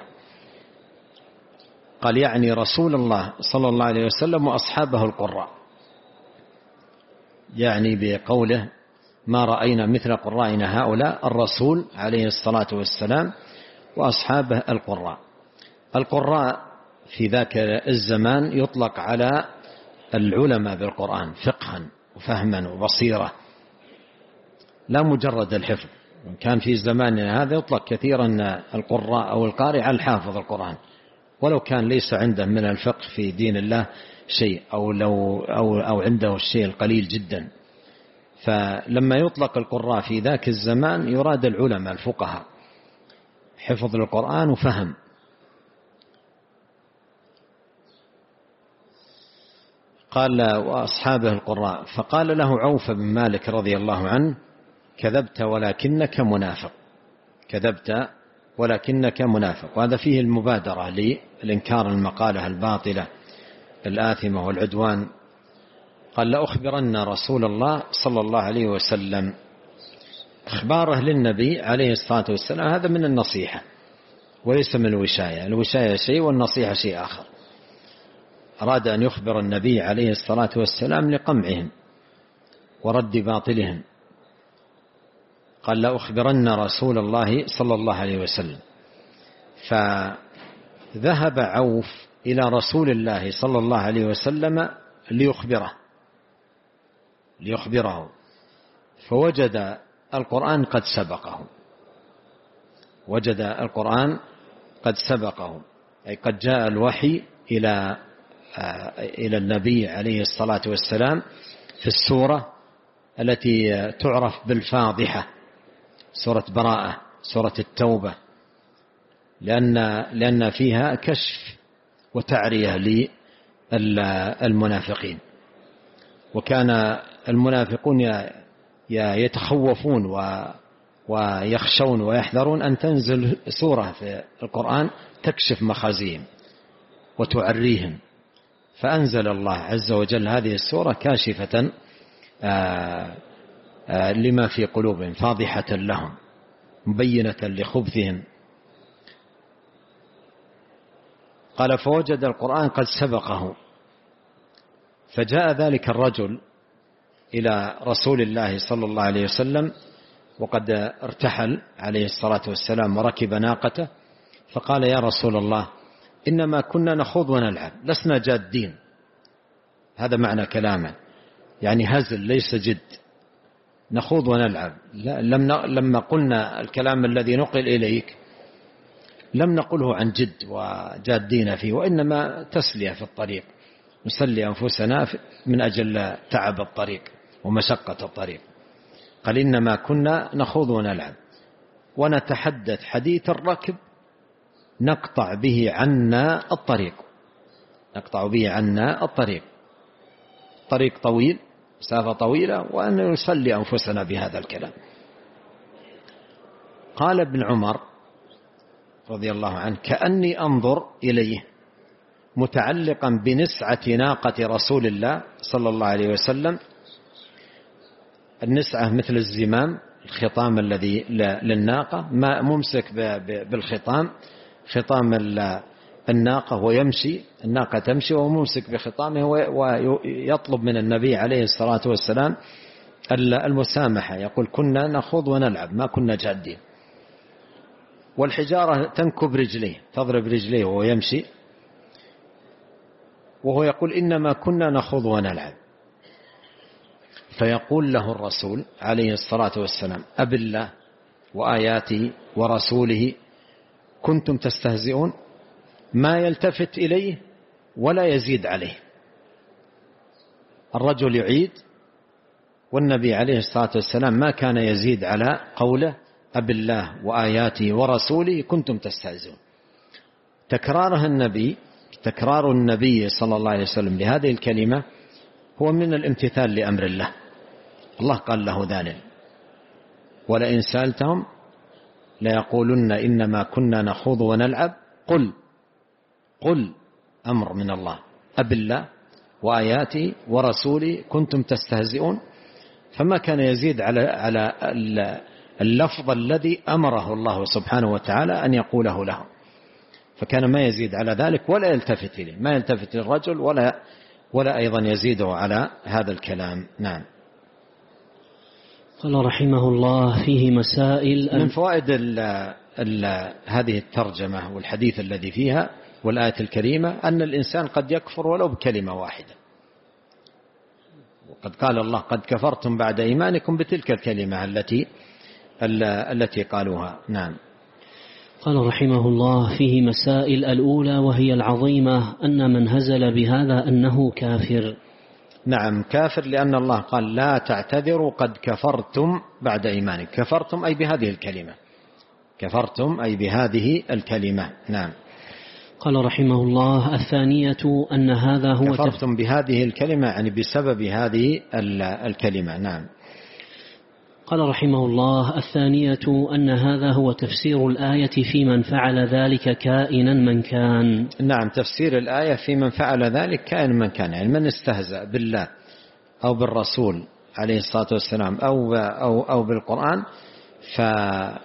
قال: يعني رسول الله صلى الله عليه وسلم وأصحابه القراء، يعني بقوله: ما رأينا مثل قرائنا هؤلاء، الرسول عليه الصلاة والسلام وأصحابه القراء. القراء في ذاك الزمان يطلق على العلماء بالقرآن فقها وفهما وبصيرة، لا مجرد الحفظ. كان في زماننا هذا يطلق كثيرا القراء أو القارئ على الحافظ القرآن، ولو كان ليس عنده من الفقه في دين الله شيء، أو, لو أو, أو عنده الشيء القليل جدا. فلما يطلق القراء في ذاك الزمان يراد العلماء الفقهاء، حفظ القرآن وفهم. قال: وأصحابه القراء. فقال له عوف بن مالك رضي الله عنه: كذبت ولكنك منافق، كذبت ولكنك منافق. وهذا فيه المبادرة للإنكار المقالة الباطلة الآثمة والعدوان. قال: لأخبرن رسول الله صلى الله عليه وسلم. إخباره للنبي عليه الصلاة والسلام هذا من النصيحة، وليس من الوشاية. الوشاية شيء والنصيحة شيء آخر. أراد أن يخبر النبي عليه الصلاة والسلام لقمعهم ورد باطلهم، قال لا أخبرن رسول الله صلى الله عليه وسلم. فذهب عوف إلى رسول الله صلى الله عليه وسلم ليخبره ليخبره فوجد القرآن قد سبقه وجد القرآن قد سبقه أي قد جاء الوحي إلى إلى النبي عليه الصلاة والسلام في السورة التي تعرف بالفاضحة، سورة براءة، سورة التوبة، لأن لأن فيها كشف وتعرية للمنافقين. وكان المنافقون يتخوفون ويخشون ويحذرون أن تنزل سورة في القرآن تكشف مخازيهم وتعريهم، فأنزل الله عز وجل هذه السورة كاشفة لما في قلوبهم، فاضحة لهم، مبينة لخبثهم. قال فوجد القرآن قد سبقه، فجاء ذلك الرجل إلى رسول الله صلى الله عليه وسلم وقد ارتحل عليه الصلاة والسلام وركب ناقته، فقال يا رسول الله إنما كنا نخوض ونلعب لسنا جادين. هذا معنى كلامه، يعني هزل ليس جد، نخوض ونلعب. لما قلنا الكلام الذي نقل إليك لم نقله عن جد وجادين فيه، وإنما تسلية في الطريق، نسلي أنفسنا من أجل تعب الطريق ومشقة الطريق. قال إنما كنا نخوض ونلعب ونتحدث حديث الركب نقطع به عنا الطريق نقطع به عنا الطريق طريق طويل، مسافة طويلة، وأن نسلي أنفسنا بهذا الكلام. قال ابن عمر رضي الله عنه كأني أنظر إليه متعلقا بنسعة ناقة رسول الله صلى الله عليه وسلم. النسعة مثل الزمام، الخطام الذي للناقة، ما ممسك بالخطام، خطام الناقة ويمشي، الناقة تمشي وهو ممسك بخطامه، ويطلب من النبي عليه الصلاة والسلام المسامحة، يقول كنا نخوض ونلعب ما كنا جادين. والحجارة تنكب رجليه، تضرب رجليه وهو يمشي، وهو يقول إنما كنا نخوض ونلعب. فيقول له الرسول عليه الصلاة والسلام أبالله وآياته ورسوله كنتم تستهزئون، ما يلتفت إليه ولا يزيد عليه. الرجل يعيد، والنبي عليه الصلاة والسلام ما كان يزيد على قوله أبالله وآياته ورسوله كنتم تستهزئون. تكرارها النبي تكرار النبي صلى الله عليه وسلم لهذه الكلمة هو من الامتثال لأمر الله. الله قال له ذلك ولئن سألتهم ليقولن إنما كنا نخوض ونلعب قل قل أمر من الله أبالله وآياته ورسوله كنتم تستهزئون. فما كان يزيد على على اللفظ الذي أمره الله سبحانه وتعالى أن يقوله له، فكان ما يزيد على ذلك ولا يلتفت إليه، ما يلتفت للرجل ولا ولا أيضا يزيده على هذا الكلام. نعم. قال رحمه الله فيه مسائل. من فوائد ال ال هذه الترجمة والحديث الذي فيها والآية الكريمة أن الإنسان قد يكفر ولو بكلمة واحدة، وقد قال الله قد كفرتم بعد إيمانكم بتلك الكلمة التي التي قالوها. نعم. قال رحمه الله فيه مسائل. الأولى وهي العظيمة أن من هزل بهذا أنه كافر. نعم كافر، لأن الله قال لا تعتذروا قد كفرتم بعد إيمانكم. كفرتم أي بهذه الكلمة، كفرتم أي بهذه الكلمة. نعم. قال رحمه الله الثانية أن هذا هو كفرتم بهذه الكلمة يعني بسبب هذه الكلمة. نعم. قال رحمه الله الثانية أن هذا هو تفسير الآية في من فعل ذلك كائنا من كان. نعم تفسير الآية في من فعل ذلك كائنا من كان، يعني من استهزأ بالله أو بالرسول عليه الصلاة والسلام أو, أو, أو بالقرآن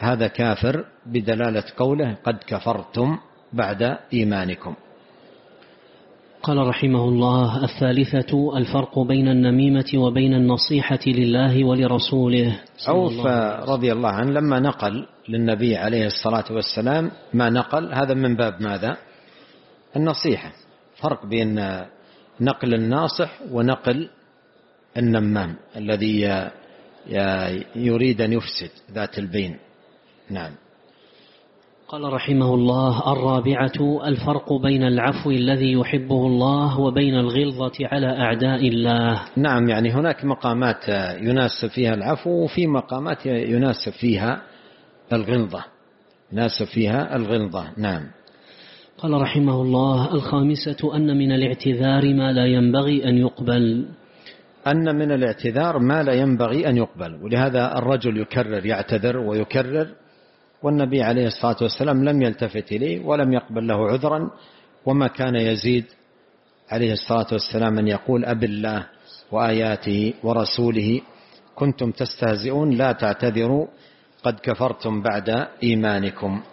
هذا كافر بدلالة قوله قد كفرتم بعد إيمانكم. قال رحمه الله: الثالثة الفرق بين النميمة وبين النصيحة لله ولرسوله. عوف رضي الله عنه لما نقل للنبي عليه الصلاة والسلام ما نقل، هذا من باب ماذا؟ النصيحة. فرق بين نقل الناصح ونقل النمام الذي يريد أن يفسد ذات البين. نعم. قال رحمه الله: الرابعة الفرق بين العفو الذي يحبه الله وبين الغلظة على أعداء الله. نعم، يعني هناك مقامات يناسب فيها العفو وفي مقامات يناسب فيها الغلظة يناسب فيها الغلظة. نعم. قال رحمه الله: الخامسة أن من الاعتذار ما لا ينبغي أن يقبل. أن من الاعتذار ما لا ينبغي أن يقبل، ولهذا الرجل يكرر يعتذر ويكرر، والنبي عليه الصلاة والسلام لم يلتفت إليه ولم يقبل له عذرا. وما كان يزيد عليه الصلاة والسلام أن يقول: أب الله وآياته ورسوله كنتم تستهزئون لا تعتذروا قد كفرتم بعد إيمانكم.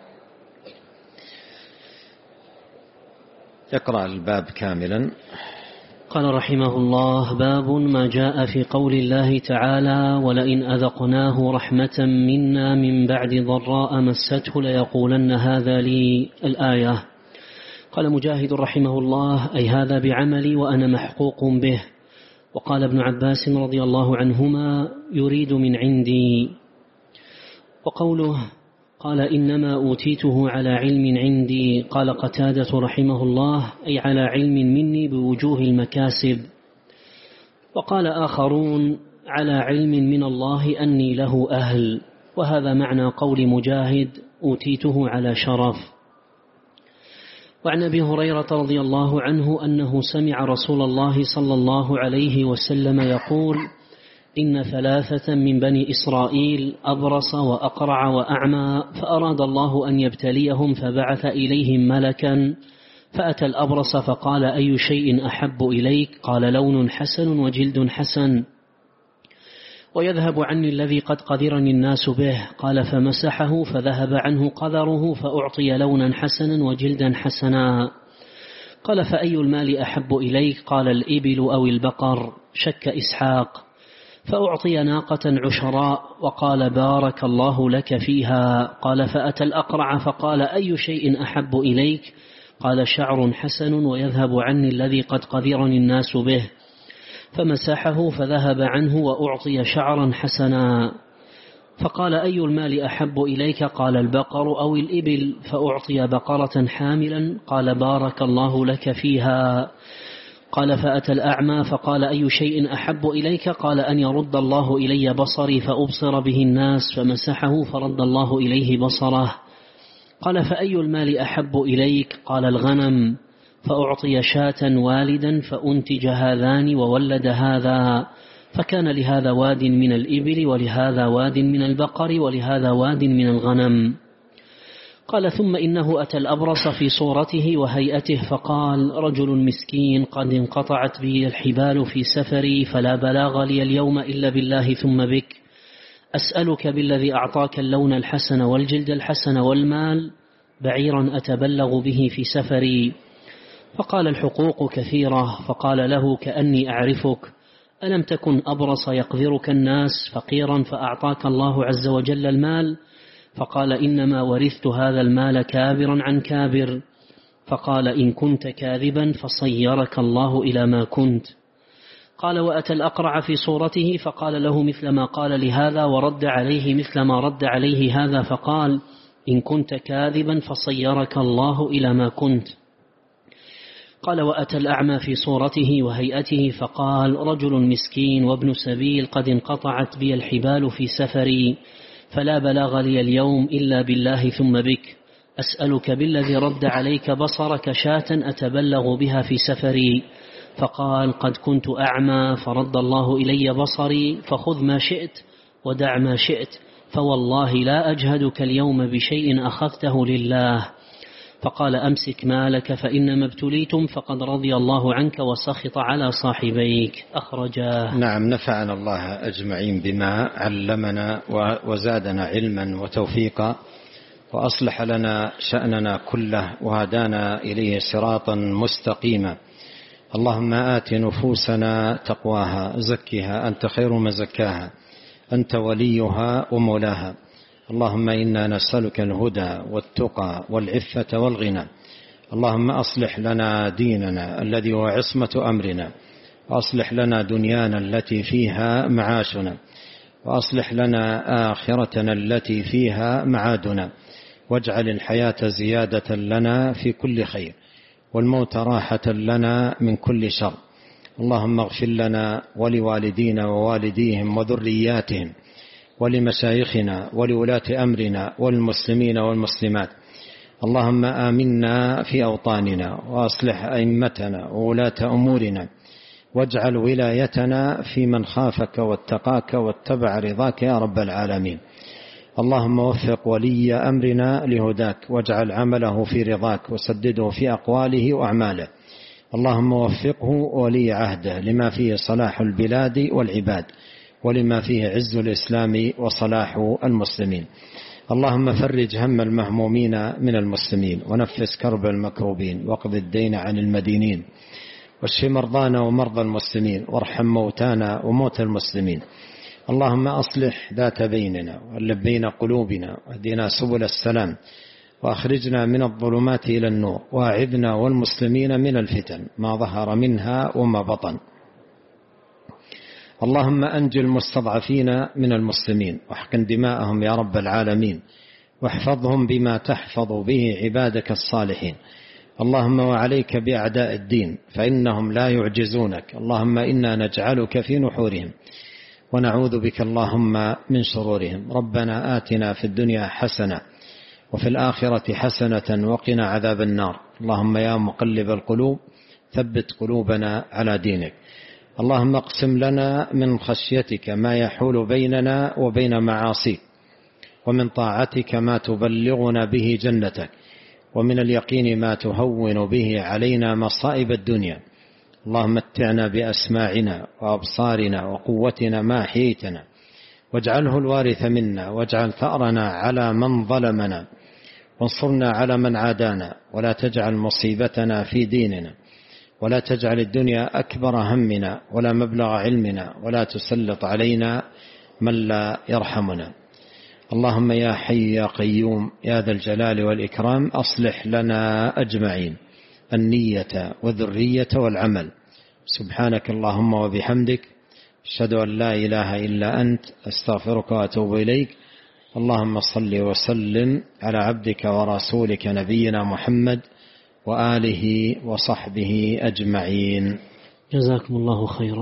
اقرأ الباب كاملا. قال رحمه الله: باب ما جاء في قول الله تعالى: ولئن أذقناه رحمة منا من بعد ضراء مسته ليقولن هذا لي. الآية. قال مجاهد رحمه الله: أي هذا بعملي وأنا محقوق به. وقال ابن عباس رضي الله عنهما: يريد من عندي. وقوله قال إنما أوتيته على علم عندي، قال قتادة رحمه الله: أي على علم مني بوجوه المكاسب. وقال آخرون: على علم من الله أني له أهل. وهذا معنى قول مجاهد: أوتيته على شرف. وعن أبي هريرة رضي الله عنه أنه سمع رسول الله صلى الله عليه وسلم يقول: إن ثلاثة من بني إسرائيل أبرص وأقرع وأعمى، فأراد الله أن يبتليهم فبعث إليهم ملكا، فأتى الأبرص فقال: أي شيء أحب إليك؟ قال: لون حسن وجلد حسن، ويذهب عني الذي قد قذرني الناس به. قال: فمسحه فذهب عنه قذره، فأعطي لونا حسنا وجلدا حسنا. قال: فأي المال أحب إليك؟ قال: الإبل أو البقر. شك إسحاق، فأعطي ناقة عشراء، وقال: بارك الله لك فيها. قال: فأتى الأقرع فقال: أي شيء أحب إليك؟ قال: شعر حسن ويذهب عني الذي قد قذرني الناس به. فمسحه فذهب عنه وأعطي شعرا حسنا. فقال: أي المال أحب إليك؟ قال: البقر أو الإبل. فأعطي بقرة حاملا. قال: بارك الله لك فيها. قال: فأتى الأعمى فقال: أي شيء أحب إليك؟ قال: أن يرد الله إلي بصري فأبصر به الناس. فمسحه فرد الله إليه بصره. قال: فأي المال أحب إليك؟ قال: الغنم. فأعطي شاة والدا، فأنتج هذان وولد هذا، فكان لهذا واد من الإبل ولهذا واد من البقر ولهذا واد من الغنم. قال: ثم إنه أتى الأبرص في صورته وهيئته فقال: رجل مسكين قد انقطعت بي الحبال في سفري، فلا بلاغ لي اليوم إلا بالله ثم بك، أسألك بالذي أعطاك اللون الحسن والجلد الحسن والمال بعيرا أتبلغ به في سفري. فقال: الحقوق كثيرة. فقال له: كأني أعرفك، ألم تكن أبرص يقذرك الناس فقيرا فأعطاك الله عز وجل المال؟ فقال: إنما ورثت هذا المال كابرا عن كابر. فقال: إن كنت كاذبا فصيرك الله إلى ما كنت. قال: وأتى الأقرع في صورته فقال له مثل ما قال لهذا، ورد عليه مثل ما رد عليه هذا، فقال: إن كنت كاذبا فصيرك الله إلى ما كنت. قال: وأتى الأعمى في صورته وهيئته فقال: رجل مسكين وابن سبيل قد انقطعت بي الحبال في سفري، فلا بلاغ لي اليوم إلا بالله ثم بك، أسألك بالذي رد عليك بصرك شاة أتبلغ بها في سفري. فقال: قد كنت أعمى فرد الله إلي بصري، فخذ ما شئت ودع ما شئت، فوالله لا أجهدك اليوم بشيء أخذته لله. فقال أمسك مالك فإنما ابتليتم فقد رضي الله عنك وسخط على صاحبيك. أخرجاه. نعم، نفعنا الله أجمعين بما علمنا وزادنا علما وتوفيقا وأصلح لنا شأننا كله وهدانا إليه صراطا مستقيما. اللهم آت نفوسنا تقواها زكها أنت خير من زكاها أنت وليها ومولاها. اللهم إنا نسألك الهدى والتقى والعفة والغنى. اللهم أصلح لنا ديننا الذي هو عصمة أمرنا، وأصلح لنا دنيانا التي فيها معاشنا، وأصلح لنا آخرتنا التي فيها معادنا، واجعل الحياة زيادة لنا في كل خير والموت راحة لنا من كل شر. اللهم اغفر لنا ولوالدينا ووالديهم وذرياتهم ولمشايخنا ولولاة أمرنا والمسلمين والمسلمات. اللهم آمنا في أوطاننا وأصلح أئمتنا وولاة أمورنا، واجعل ولايتنا في من خافك واتقاك واتبع رضاك يا رب العالمين. اللهم وفق ولي أمرنا لهداك، واجعل عمله في رضاك، وسدده في أقواله وأعماله. اللهم وفقه ولي عهده لما فيه صلاح البلاد والعباد، ولما فيه عز الإسلام وصلاح المسلمين. اللهم فرج هم المهمومين من المسلمين، ونفس كرب المكروبين، واقض الدين عن المدينين، واشف مرضانا ومرضى المسلمين، وارحم موتانا وموتى المسلمين. اللهم أصلح ذات بيننا وألف بين قلوبنا، واهدنا سبل السلام، وأخرجنا من الظلمات إلى النور، وأعذنا والمسلمين من الفتن ما ظهر منها وما بطن. اللهم أنجي المستضعفين من المسلمين، واحقن دماءهم يا رب العالمين، واحفظهم بما تحفظ به عبادك الصالحين. اللهم وعليك بأعداء الدين فإنهم لا يعجزونك. اللهم إنا نجعلك في نحورهم ونعوذ بك اللهم من شرورهم. ربنا آتنا في الدنيا حسنة وفي الآخرة حسنة وقنا عذاب النار. اللهم يا مقلب القلوب ثبت قلوبنا على دينك. اللهم اقسم لنا من خشيتك ما يحول بيننا وبين معاصيك، ومن طاعتك ما تبلغنا به جنتك، ومن اليقين ما تهون به علينا مصائب الدنيا. اللهم متعنا بأسماعنا وأبصارنا وقوتنا ما أحييتنا، واجعله الوارث منا، واجعل ثأرنا على من ظلمنا، وانصرنا على من عادانا، ولا تجعل مصيبتنا في ديننا، ولا تجعل الدنيا أكبر همنا ولا مبلغ علمنا، ولا تسلط علينا من لا يرحمنا. اللهم يا حي يا قيوم يا ذا الجلال والإكرام أصلح لنا أجمعين النية والذرية والعمل. سبحانك اللهم وبحمدك، أشهد أن لا إله إلا أنت، أستغفرك وأتوب إليك. اللهم صل وسلم على عبدك ورسولك نبينا محمد وآله وصحبه أجمعين. جزاكم الله خيرا.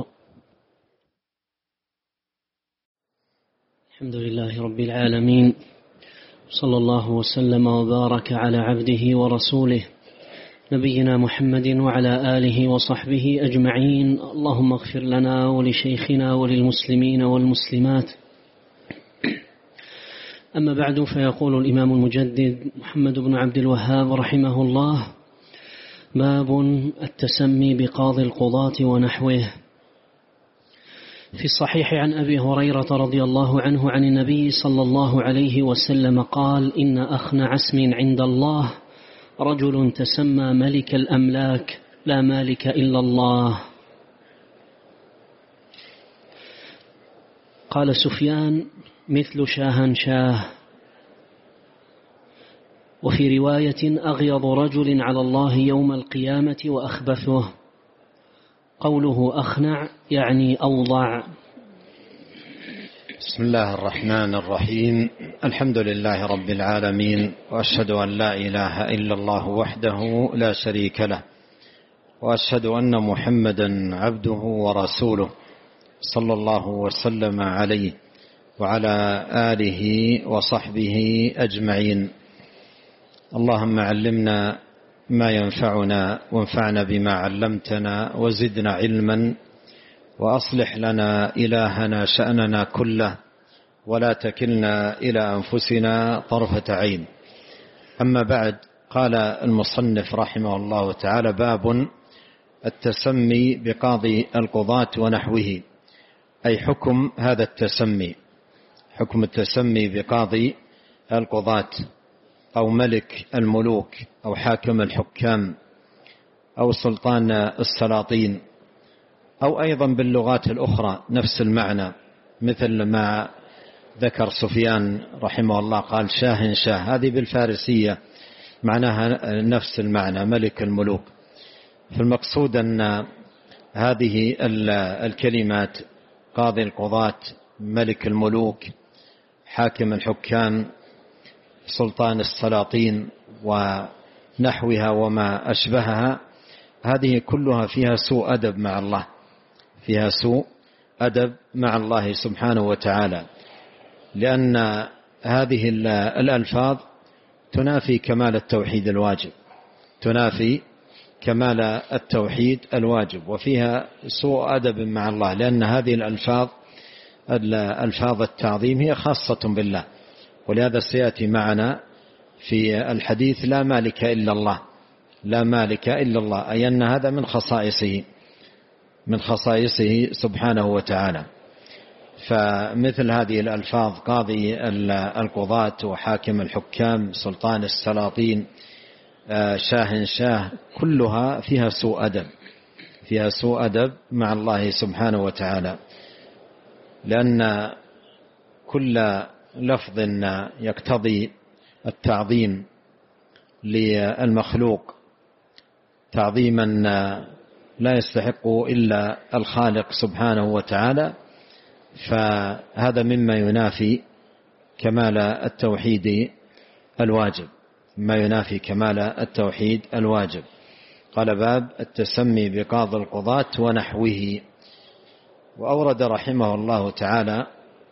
الحمد لله رب العالمين، صلى الله وسلم وبارك على عبده ورسوله نبينا محمد وعلى آله وصحبه أجمعين. اللهم اغفر لنا ولشيخنا وللمسلمين والمسلمات. أما بعد، فيقول الإمام المجدد محمد بن عبد الوهاب رحمه الله: باب التسمي بقاضي القضاة ونحوه. في الصحيح عن أبي هريرة رضي الله عنه عن النبي صلى الله عليه وسلم قال: إن أخنع اسم عند الله رجل تسمى ملك الأملاك لا مالك إلا الله. قال سفيان: مثل شاهنشاه. وفي رواية: أغيض رجل على الله يوم القيامة وأخبثه. قوله أخنع يعني أوضع. بسم الله الرحمن الرحيم. الحمد لله رب العالمين، وأشهد أن لا إله إلا الله وحده لا شريك له، وأشهد أن محمدا عبده ورسوله صلى الله وسلم عليه وعلى آله وصحبه أجمعين. اللهم علمنا ما ينفعنا، وانفعنا بما علمتنا، وزدنا علما، وأصلح لنا إلهنا شأننا كله، ولا تكلنا إلى أنفسنا طرفة عين. أما بعد، قال المصنف رحمه الله تعالى: باب التسمي بقاضي القضاة ونحوه، أي حكم هذا التسمي، حكم التسمي بقاضي القضاة أو ملك الملوك أو حاكم الحكام أو سلطان السلاطين، أو أيضا باللغات الأخرى نفس المعنى، مثل ما ذكر سفيان رحمه الله قال شاه شاه، هذه بالفارسية معناها نفس المعنى ملك الملوك. فالمقصود أن هذه الكلمات قاضي القضاة، ملك الملوك، حاكم الحكام، سلطان السلاطين ونحوها وما أشبهها، هذه كلها فيها سوء أدب مع الله، فيها سوء أدب مع الله سبحانه وتعالى، لأن هذه الألفاظ تنافي كمال التوحيد الواجب، تنافي كمال التوحيد الواجب، وفيها سوء أدب مع الله، لأن هذه الألفاظ الألفاظ التعظيم هي خاصة بالله، ولهذا سيأتي معنا في الحديث لا مالك إلا الله، لا مالك إلا الله، أي أن هذا من خصائصه من خصائصه سبحانه وتعالى. فمثل هذه الألفاظ قاضي القضاة وحاكم الحكام، سلطان السلاطين، شاه شاه، كلها فيها سوء أدب، فيها سوء أدب مع الله سبحانه وتعالى، لأن كل لفظ يقتضي التعظيم للمخلوق تعظيما لا يستحق إلا الخالق سبحانه وتعالى، فهذا مما ينافي كمال التوحيد الواجب، ما ينافي كمال التوحيد الواجب. قال: باب التسمي بقاضي القضاة ونحوه. وأورد رحمه الله تعالى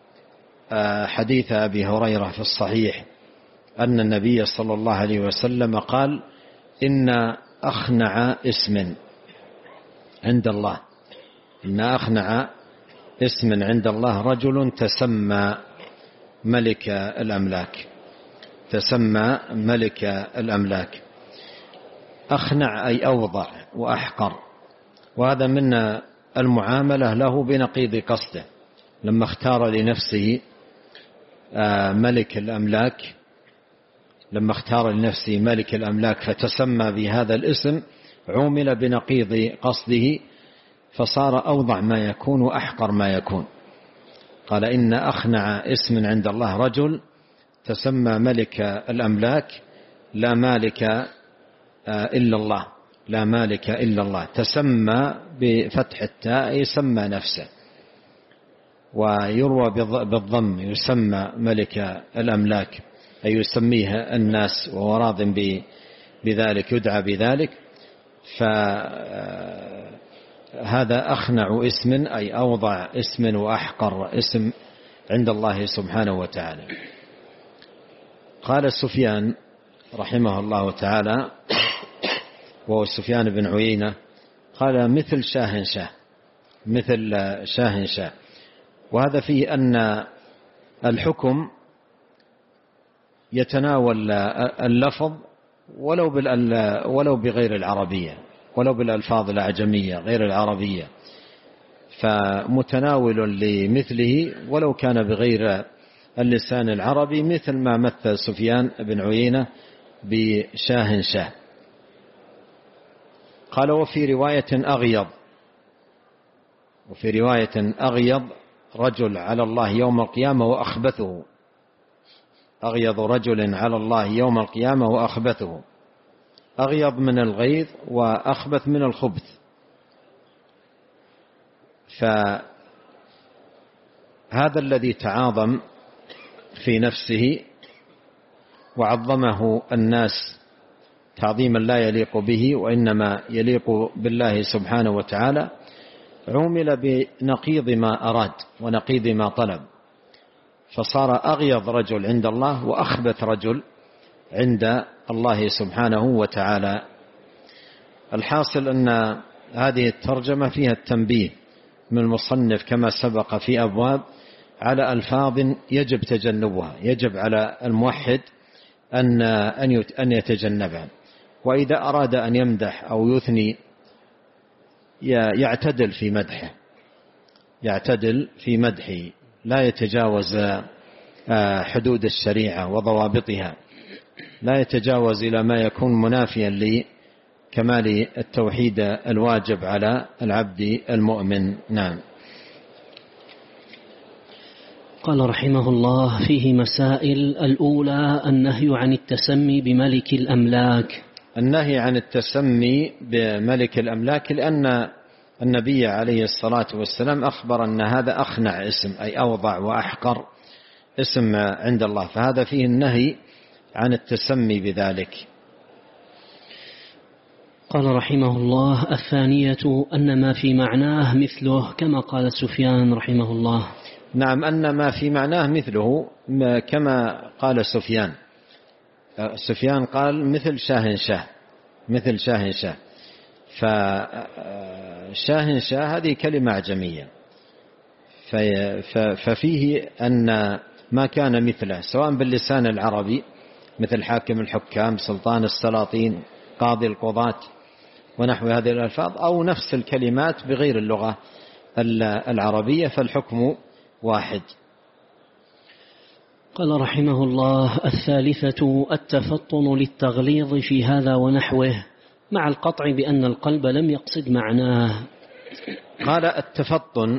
حديث أبي هريرة في الصحيح أن النبي صلى الله عليه وسلم قال: إن أخنع اسم عند الله، إن أخنع اسم عند الله رجل تسمى ملك الأملاك، تسمى ملك الأملاك. أخنع أي أوضع وأحقر، وهذا من المعاملة له بنقيض قصده. لما اختار لنفسه ملك الأملاك لما اختار لنفسه ملك الأملاك فتسمى بهذا الاسم، عومل بنقيض قصده، فصار أوضع ما يكون وأحقر ما يكون. قال: إن أخنع اسم عند الله رجل تسمى ملك الأملاك، لا مالك إلا الله، لا مالك إلا الله. تسمى بفتح التاء يسمى نفسه، ويروى بالضم يسمى ملك الأملاك، أي يسميه الناس وهو راض بذلك، يدعى بذلك. فهذا أخنع اسم أي أوضع اسم وأحقر اسم عند الله سبحانه وتعالى. قال سفيان رحمه الله تعالى، وهو سفيان بن عيينة، قال: مثل شاه شاه، مثل شاه شاه. وهذا فيه أن الحكم يتناول اللفظ ولو ولو بغير العربية، ولو بالألفاظ الأعجمية غير العربية، فمتناول لمثله ولو كان بغير اللسان العربي، مثل ما مثل سفيان بن عيينة بشاه شاه. قال: وفي رواية أغيض، وفي رواية أغيض رجل على الله يوم القيامة وأخبثه، أغيض رجل على الله يوم القيامة وأخبثه. أغيض من الغيظ وأخبث من الخبث. فهذا الذي تعاظم في نفسه وعظمه الناس تعظيما لا يليق به وإنما يليق بالله سبحانه وتعالى، عومل بنقيض ما أراد ونقيض ما طلب، فصار أغيض رجل عند الله وأخبث رجل عند الله سبحانه وتعالى. الحاصل أن هذه الترجمة فيها التنبيه من المصنف كما سبق في أبواب على ألفاظ يجب تجنبها، يجب على الموحد أن أن يتجنبها. وإذا أراد أن يمدح أو يثني يعتدل في مدحه يعتدل في مدحه لا يتجاوز حدود الشريعة وضوابطها، لا يتجاوز إلى ما يكون منافيا لكمال التوحيد الواجب على العبد المؤمن. نعم. قال رحمه الله: فيه مسائل. الأولى النهي عن التسمي بملك الأملاك. النهي عن التسمي بملك الأملاك لأن النبي عليه الصلاة والسلام أخبر أن هذا أخنع اسم، أي أوضع وأحقر اسم عند الله، فهذا فيه النهي عن التسمي بذلك. قال رحمه الله: الثانية أن ما في معناه مثله، كما قال سفيان رحمه الله. نعم، أن ما في معناه مثله كما قال سفيان. سفيان قال مثل شاهنشاه، مثل شاهنشاه. فشاهنشاه هذه كلمة أعجمية، ففيه أن ما كان مثله سواء باللسان العربي مثل حاكم الحكام، سلطان السلاطين، قاضي القضاة ونحو هذه الألفاظ، أو نفس الكلمات بغير اللغة العربية، فالحكم واحد. قال رحمه الله: الثالثة التفطن للتغليظ في هذا ونحوه، مع القطع بأن القلب لم يقصد معناه. قال: التفطن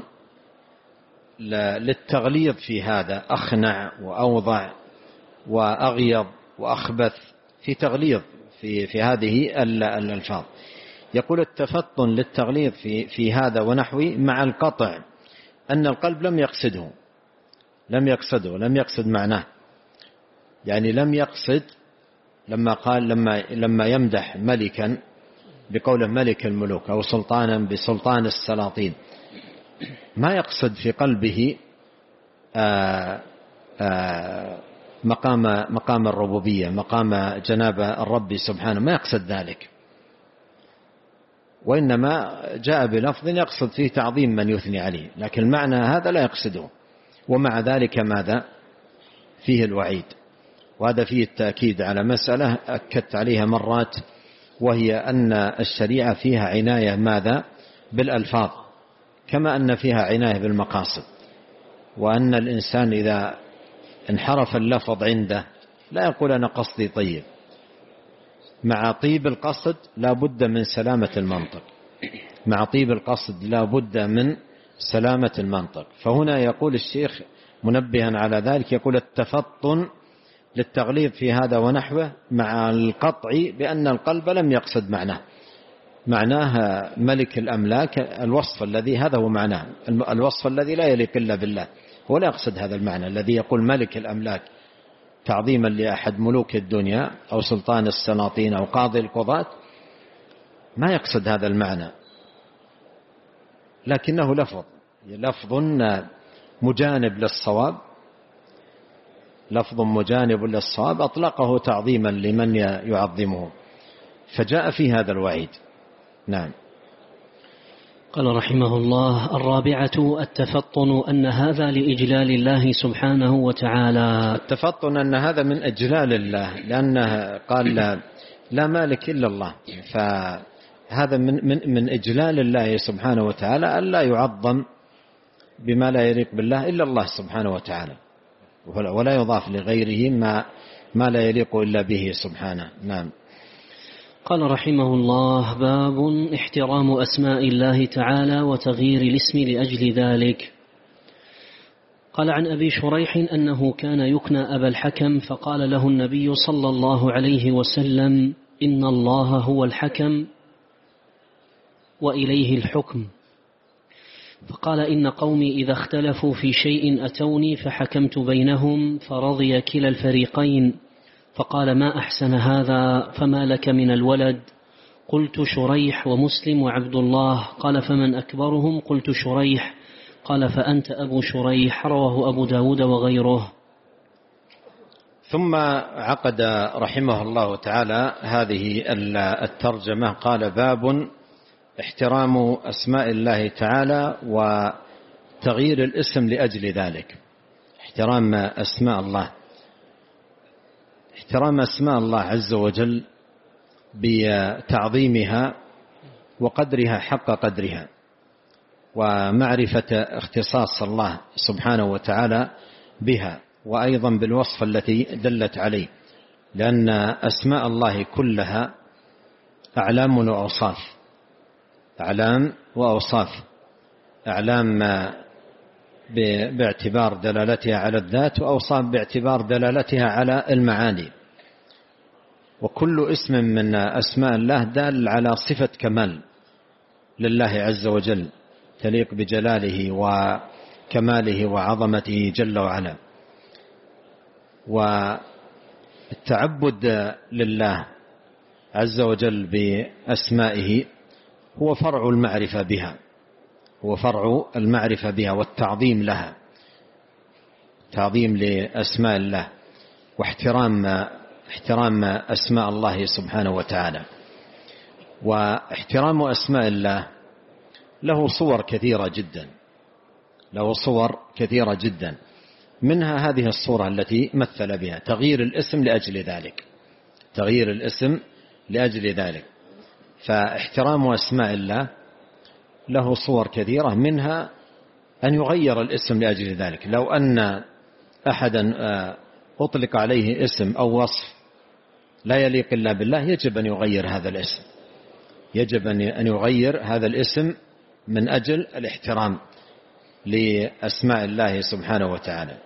للتغليظ في هذا، أخنع وأوضع وأغيض وأخبث، في تغليظ في في هذه الألفاظ. يقول: التفطن للتغليظ في في هذا ونحوه، مع القطع أن القلب لم يقصده لم يقصده لم يقصد معناه، يعني لم يقصد لما قال لما لما يمدح ملكا بقوله ملك الملوك أو سلطانا بسلطان السلاطين، ما يقصد في قلبه آآ آآ مقام مقام الربوبية، مقام جناب الرب سبحانه، ما يقصد ذلك، وإنما جاء بلفظ يقصد فيه تعظيم من يثني عليه، لكن المعنى هذا لا يقصده. ومع ذلك ماذا؟ فيه الوعيد، وهذا فيه التأكيد على مسألة أكدت عليها مرات، وهي أن الشريعة فيها عناية ماذا؟ بالألفاظ، كما أن فيها عناية بالمقاصد، وأن الإنسان إذا انحرف اللفظ عنده لا يقول أنا قصدي طيب، مع طيب القصد لا بد من سلامة المنطق، مع طيب القصد لا بد من سلامة المنطق. فهنا يقول الشيخ منبها على ذلك، يقول: التفطن للتغليظ في هذا ونحوه، مع القطع بأن القلب لم يقصد معناه معناه ملك الأملاك، الوصف الذي هذا هو معناه، الوصف الذي لا يليق إلا بالله، هو لا يقصد هذا المعنى الذي يقول ملك الأملاك تعظيما لأحد ملوك الدنيا أو سلطان السلاطين أو قاضي القضاة، ما يقصد هذا المعنى، لكنه لفظ لفظ مجانب للصواب، لفظ مجانب للصواب أطلقه تعظيما لمن يعظمه، فجاء في هذا الوعيد. نعم. قال رحمه الله: الرابعة التفطن أن هذا لإجلال الله سبحانه وتعالى. التفطن أن هذا من إجلال الله، لأنه قال لا, لا مالك إلا الله، فهذا من, من, من إجلال الله سبحانه وتعالى، ألا يعظم بما لا يليق بالله إلا الله سبحانه وتعالى، ولا يضاف لغيره ما, ما لا يليق إلا به سبحانه. نعم. قال رحمه الله: باب احترام أسماء الله تعالى وتغيير الاسم لأجل ذلك. قال: عن أبي شريح أنه كان يكنى أبا الحكم، فقال له النبي صلى الله عليه وسلم: إن الله هو الحكم وإليه الحكم. فقال: إن قومي إذا اختلفوا في شيء أتوني فحكمت بينهم فرضي كلا الفريقين. فقال: ما أحسن هذا، فما لك من الولد؟ قلت: شريح ومسلم وعبد الله. قال: فمن أكبرهم؟ قلت: شريح. قال: فأنت أبو شريح. رواه أبو داود وغيره. ثم عقد رحمه الله تعالى هذه الترجمة، قال: باب احترام أسماء الله تعالى وتغيير الاسم لأجل ذلك. احترام أسماء الله، احترام أسماء الله عز وجل بتعظيمها وقدرها حق قدرها، ومعرفة اختصاص الله سبحانه وتعالى بها، وأيضا بالوصف التي دلت عليه، لأن أسماء الله كلها أعلام وأوصاف، أعلام وأوصاف، أعلام باعتبار دلالتها على الذات، وأوصاف باعتبار دلالتها على المعاني. وكل اسم من أسماء الله دال على صفة كمال لله عز وجل تليق بجلاله وكماله وعظمته جل وعلا. والتعبد لله عز وجل بأسمائه هو فرع المعرفة بها، هو فرع المعرفة بها والتعظيم لها، تعظيم لأسماء الله واحترام احترام أسماء الله سبحانه وتعالى. واحترام أسماء الله له صور كثيرة جدا، له صور كثيرة جدا، منها هذه الصورة التي مثل بها تغيير الاسم لأجل ذلك، تغيير الاسم لأجل ذلك. فاحترام أسماء الله له صور كثيرة، منها أن يغير الاسم لأجل ذلك. لو أن أحدا أطلق عليه اسم أو وصف لا يليق إلا بالله يجب أن يغير هذا الاسم، يجب أن يغير هذا الاسم من أجل الاحترام لأسماء الله سبحانه وتعالى.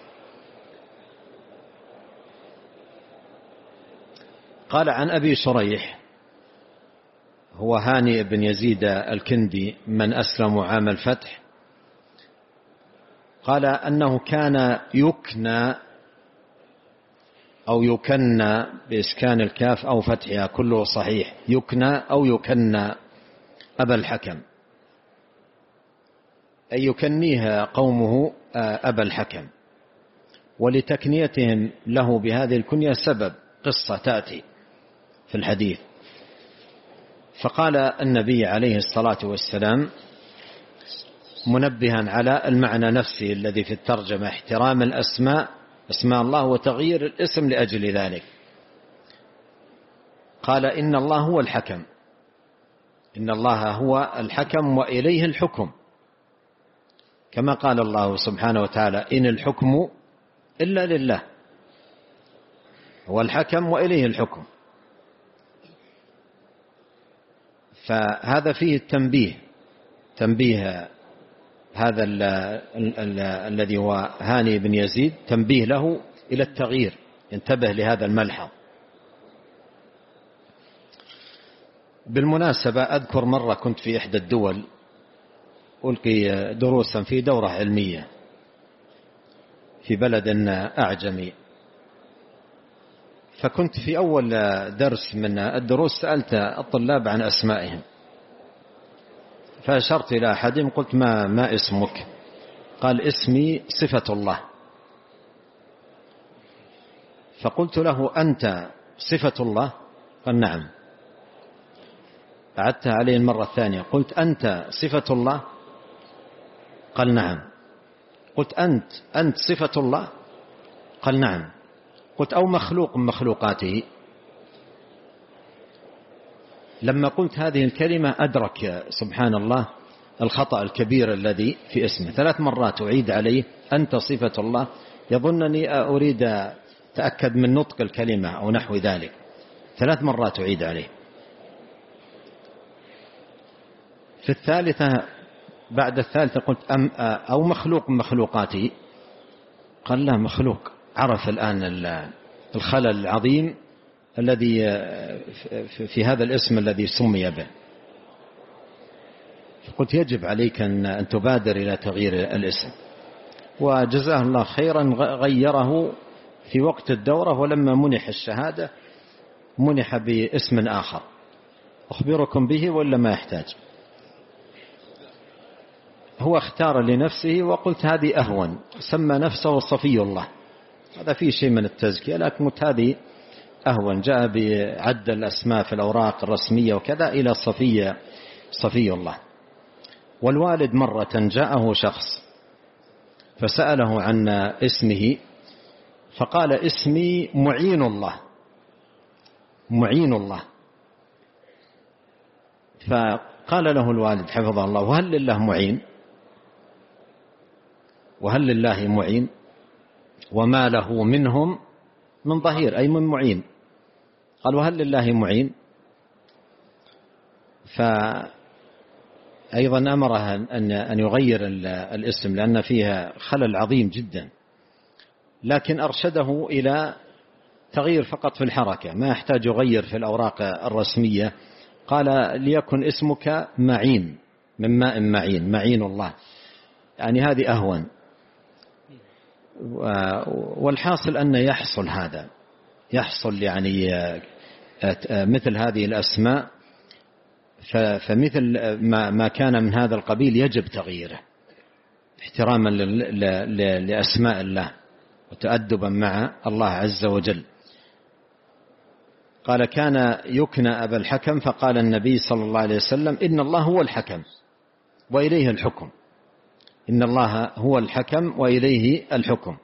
قال عن أبي شريح هو هاني بن يزيد الكندي من أسلم عام الفتح، قال أنه كان يكنى أو يكنى بإسكان الكاف أو فتحها كله صحيح، يكنى أو يكنى أبا الحكم، أي يكنيها قومه أبا الحكم. ولتكنيتهم له بهذه الكنية سبب، قصة تأتي في الحديث. فقال النبي عليه الصلاة والسلام منبها على المعنى نفسه الذي في الترجمة، احترام الأسماء اسماء الله وتغيير الاسم لأجل ذلك. قال إن الله هو الحكم، إن الله هو الحكم وإليه الحكم، كما قال الله سبحانه وتعالى إن الحكم إلا لله، هو الحكم وإليه الحكم. فهذا فيه التنبيه، تنبيه هذا ال ال ال الذي هو هاني بن يزيد، تنبيه له إلى التغيير، ينتبه لهذا الملحظ. بالمناسبة أذكر مرة كنت في إحدى الدول ألقي دروسا في دورة علمية في بلد أعجمي، فكنت في أول درس من الدروس سألت الطلاب عن أسمائهم، فأشرت إلى أحدهم قلت ما, ما اسمك؟ قال اسمي صفة الله. فقلت له أنت صفة الله؟ قال نعم. أعدتها عليه المرة الثانية، قلت أنت صفة الله؟ قال نعم. قلت أنت أنت صفة الله؟ قال نعم. قلت أو مخلوق من مخلوقاته؟ لما قلت هذه الكلمة أدرك سبحان الله الخطأ الكبير الذي في اسمه. ثلاث مرات أعيد عليه أنت صفة الله، يظنني أريد أتأكد من نطق الكلمة أو نحو ذلك، ثلاث مرات أعيد عليه. في الثالثة بعد الثالثة قلت أم أو مخلوق من مخلوقاته؟ قال لا مخلوق. عرف الآن الخلل العظيم الذي في هذا الاسم الذي سمي به. قلت يجب عليك أن تبادر إلى تغيير الاسم، وجزاه الله خيرا غيره في وقت الدورة، ولما منح الشهادة منح باسم آخر أخبركم به ولا ما يحتاج. هو اختار لنفسه وقلت هذه أهون، سمى نفسه صفي الله، هذا فيه شيء من التزكية، لكن هذه أهون، جاء بعد الأسماء في الأوراق الرسمية وكذا إلى صفي صفي الله. والوالد مرة جاءه شخص فسأله عن اسمه، فقال اسمي معين الله، معين الله. فقال له الوالد حفظه الله: وهل لله معين؟ وهل لله معين؟ وما له منهم من ظهير، أي من معين. قال: وهل لله معين؟ فأيضا أمره أن يغير الاسم لأن فيها خلل عظيم جدا، لكن أرشده إلى تغيير فقط في الحركة، ما يحتاج يغير في الأوراق الرسمية. قال: ليكن اسمك معين، من ماء معين، معين الله، يعني هذه أهون. والحاصل أن يحصل هذا، يحصل يعني مثل هذه الأسماء، فمثل ما كان من هذا القبيل يجب تغييره احتراما لأسماء الله وتأدبا مع الله عز وجل. قال: كان يكنى أبا الحكم، فقال النبي صلى الله عليه وسلم: إن الله هو الحكم وإليه الحكم. إن الله هو الحكم وإليه الحكم.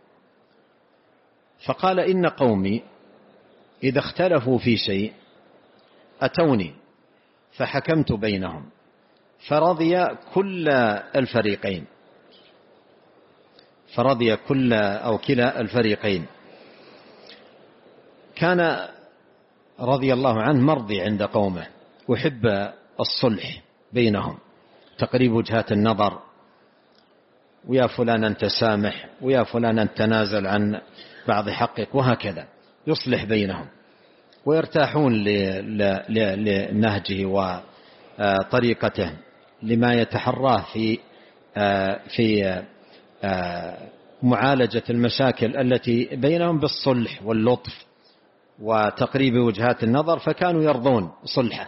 فقال: إن قومي إذا اختلفوا في شيء أتوني فحكمت بينهم فرضي كل الفريقين، فرضي كل أو كلا الفريقين. كان رضي الله عنه مرضي عند قومه، وحب الصلح بينهم، تقريب وجهات النظر، ويا فلان أنت سامح، ويا فلان أنت تنازل عن بعض حقك، وهكذا يصلح بينهم ويرتاحون لنهجه وطريقته لما يتحراه في في معالجة المشاكل التي بينهم بالصلح واللطف وتقريب وجهات النظر، فكانوا يرضون صلحه،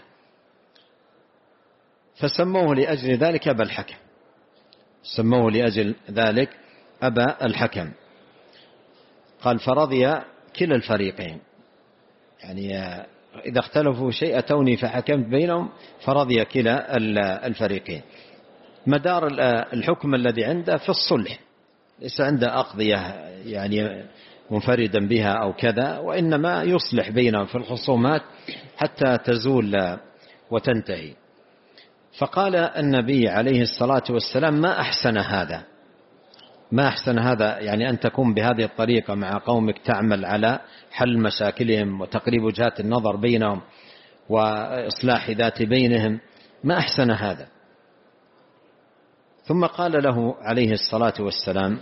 فسموه لأجل ذلك أبا الحكم، سموه لأجل ذلك أبا الحكم. قال: فرضي كلا الفريقين، يعني إذا اختلفوا شيء أتوني فحكمت بينهم فرضي كلا الفريقين. مدار الحكم الذي عنده في الصلح، ليس عنده أقضية يعني منفردا بها أو كذا، وإنما يصلح بينهم في الخصومات حتى تزول وتنتهي. فقال النبي عليه الصلاة والسلام: ما أحسن هذا، ما أحسن هذا، يعني أن تكون بهذه الطريقة مع قومك، تعمل على حل مشاكلهم وتقريب وجهات النظر بينهم وإصلاح ذات بينهم، ما أحسن هذا. ثم قال له عليه الصلاة والسلام: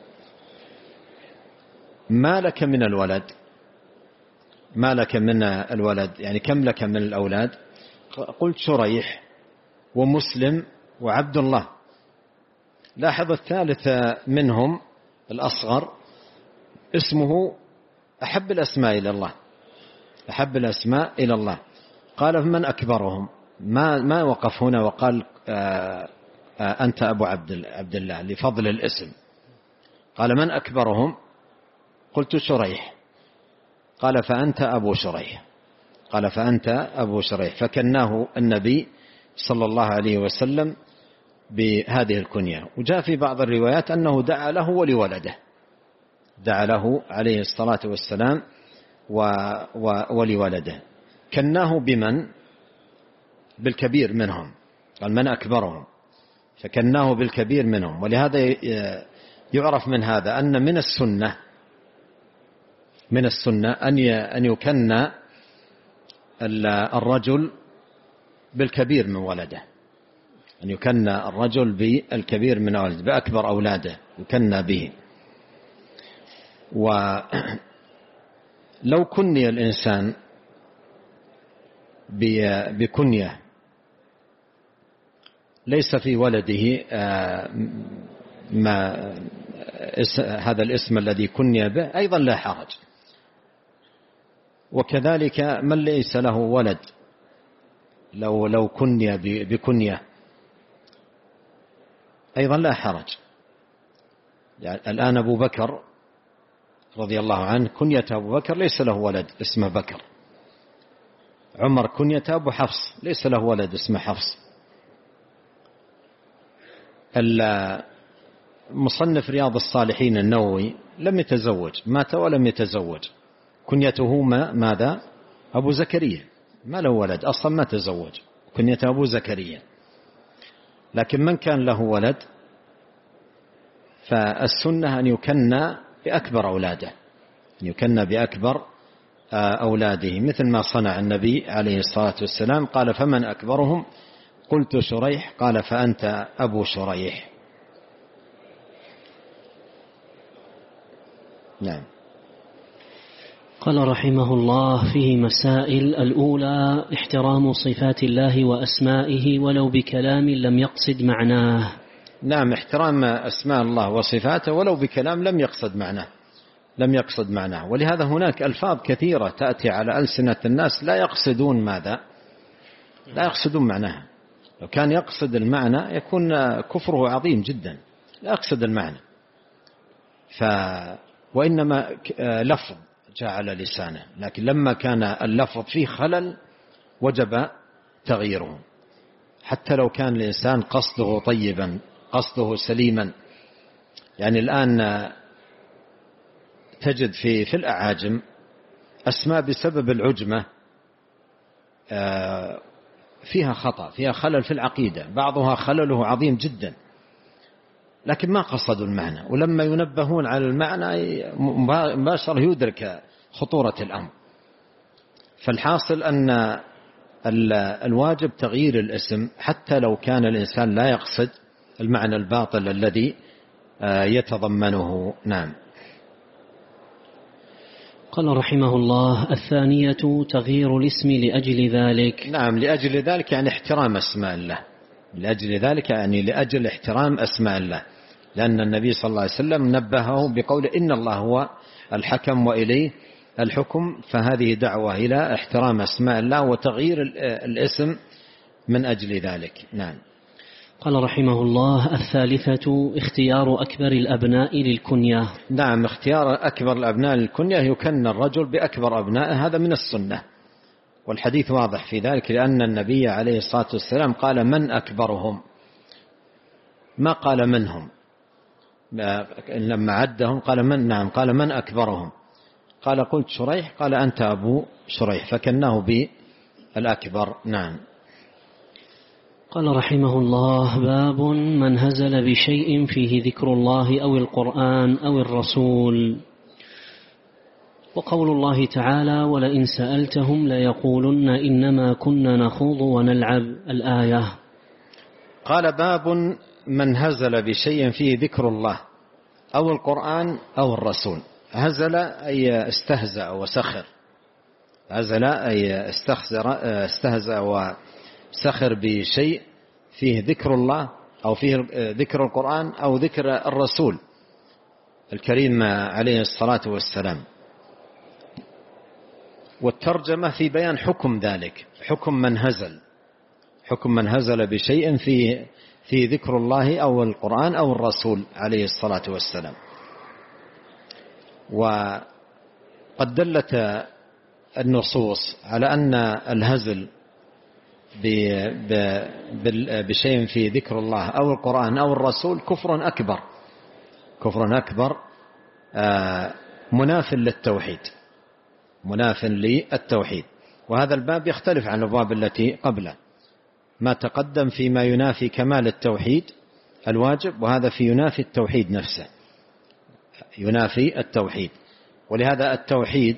ما لك من الولد؟ ما لك من الولد، يعني كم لك من الأولاد؟ قلت: شريح ومسلم وعبد الله. لاحظ الثالث منهم الأصغر اسمه أحب الأسماء إلى الله، أحب الأسماء إلى الله. قال: فمن أكبرهم؟ ما ما وقف هنا وقال آآ آآ أنت أبو عبد عبد الله لفضل الاسم. قال: من أكبرهم؟ قلت: شريح. قال: فأنت أبو شريح. قال: فأنت أبو شريح. فكناه النبي صلى الله عليه وسلم بهذه الكنية. وجاء في بعض الروايات أنه دعا له ولولده، دعا له عليه الصلاة والسلام ولولده. كناه بمن؟ بالكبير منهم، قال: من أكبرهم، فكناه بالكبير منهم. ولهذا يعرف من هذا أن من السنة من السنة أن يكنى الرجل بالكبير من ولده، أن يكنى الرجل بالكبير من ولده، بأكبر أولاده يكنى به. ولو كني الإنسان بكنية ليس في ولده ما هذا الاسم الذي كني به أيضا لا حرج. وكذلك من ليس له ولد لو لو كني بكنية أيضا لا حرج. يعني الآن أبو بكر رضي الله عنه كنية أبو بكر ليس له ولد اسمه بكر. عمر كنية أبو حفص ليس له ولد اسمه حفص. مصنف رياض الصالحين النووي لم يتزوج، مات ولم يتزوج، كنيته ما ماذا؟ أبو زكريا، ما له ولد أصلا، ما تزوج، كنيته أبو زكريا. لكن من كان له ولد فالسنة أن يكنى بأكبر أولاده، أن يكنى بأكبر أولاده، مثل ما صنع النبي عليه الصلاة والسلام، قال فمن أكبرهم؟ قلت شريح، قال فأنت أبو شريح. نعم. قال رحمه الله: فيه مسائل. الأولى احترام صفات الله وأسمائه ولو بكلام لم يقصد معناه. نعم، احترام أسماء الله وصفاته ولو بكلام لم يقصد معناه، لم يقصد معناه. ولهذا هناك ألفاظ كثيرة تأتي على ألسنة الناس لا يقصدون ماذا؟ لا يقصدون معناها. لو كان يقصد المعنى يكون كفره عظيم جدا، لا يقصد المعنى. ف وإنما لفظ جاء على لسانه، لكن لما كان اللفظ فيه خلل وجب تغييره، حتى لو كان الإنسان قصده طيبا، قصده سليما. يعني الآن تجد في في الأعاجم أسماء بسبب العجمة فيها خطأ، فيها خلل في العقيدة، بعضها خلله عظيم جدا، لكن ما قصدوا المعنى، ولما ينبهون على المعنى مباشرة يدرك خطورة الأمر. فالحاصل أن الواجب تغيير الاسم حتى لو كان الإنسان لا يقصد المعنى الباطل الذي يتضمنه. نعم. قال رحمه الله: الثانية تغيير الاسم لأجل ذلك. نعم، لأجل ذلك يعني احترام أسماء الله، لأجل ذلك يعني لأجل احترام أسماء الله، لأن النبي صلى الله عليه وسلم نبهه بقول إن الله هو الحكم وإليه الحكم، فهذه دعوة إلى احترام أسماء الله وتغيير الاسم من أجل ذلك. نعم. قال رحمه الله: الثالثة اختيار أكبر الأبناء للكنية. نعم، اختيار أكبر الأبناء للكنية، يكن الرجل بأكبر أبنائه، هذا من السنة، والحديث واضح في ذلك، لأن النبي عليه الصلاة والسلام قال من أكبرهم، ما قال منهم، لما عدهم قال من، نعم قال من أكبرهم، قال قلت شريح، قال أنت أبو شريح، فكناه بالأكبر. نعم. قال رحمه الله: باب من هزل بشيء فيه ذكر الله أو القرآن أو الرسول. وقول الله تعالى: ولئن سألتهم ليقولن إنما كنا نخوض ونلعب، الآية. قال باب من هزل بشيء فيه ذكر الله أو القرآن أو الرسول. هزل أي استهزأ وسخر، هزل أي استهزأ وسخر بشيء فيه ذكر الله أو فيه ذكر القرآن أو ذكر الرسول الكريم عليه الصلاة والسلام. والترجمة في بيان حكم ذلك، حكم من هزل، حكم من هزل بشيء في في ذكر الله أو القرآن أو الرسول عليه الصلاة والسلام. وقد دلت النصوص على أن الهزل بشيء في ذكر الله أو القرآن أو الرسول كفر أكبر، كفر أكبر مناف للتوحيد، مناف للتوحيد. وهذا الباب يختلف عن الأبواب التي قبله، ما تقدم فيما ينافي كمال التوحيد الواجب، وهذا في ينافي التوحيد نفسه، ينافي التوحيد. ولهذا التوحيد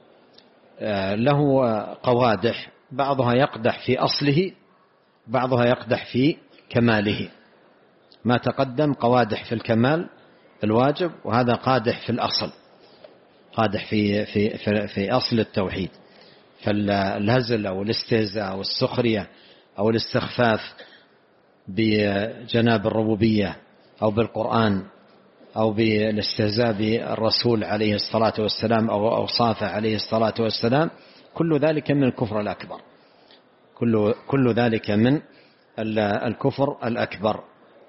له قوادح، بعضها يقدح في أصله، بعضها يقدح في كماله. ما تقدم قوادح في الكمال الواجب، وهذا قادح في الأصل، قادح في في في, في أصل التوحيد. فالهزل أو الاستهزاء أو السخرية أو الاستخفاف بجناب الربوبية أو بالقرآن أو بالاستهزاء بالرسول عليه الصلاة والسلام أو أوصافه عليه الصلاة والسلام، كل ذلك من الكفر الأكبر، كل كل ذلك من الكفر الأكبر.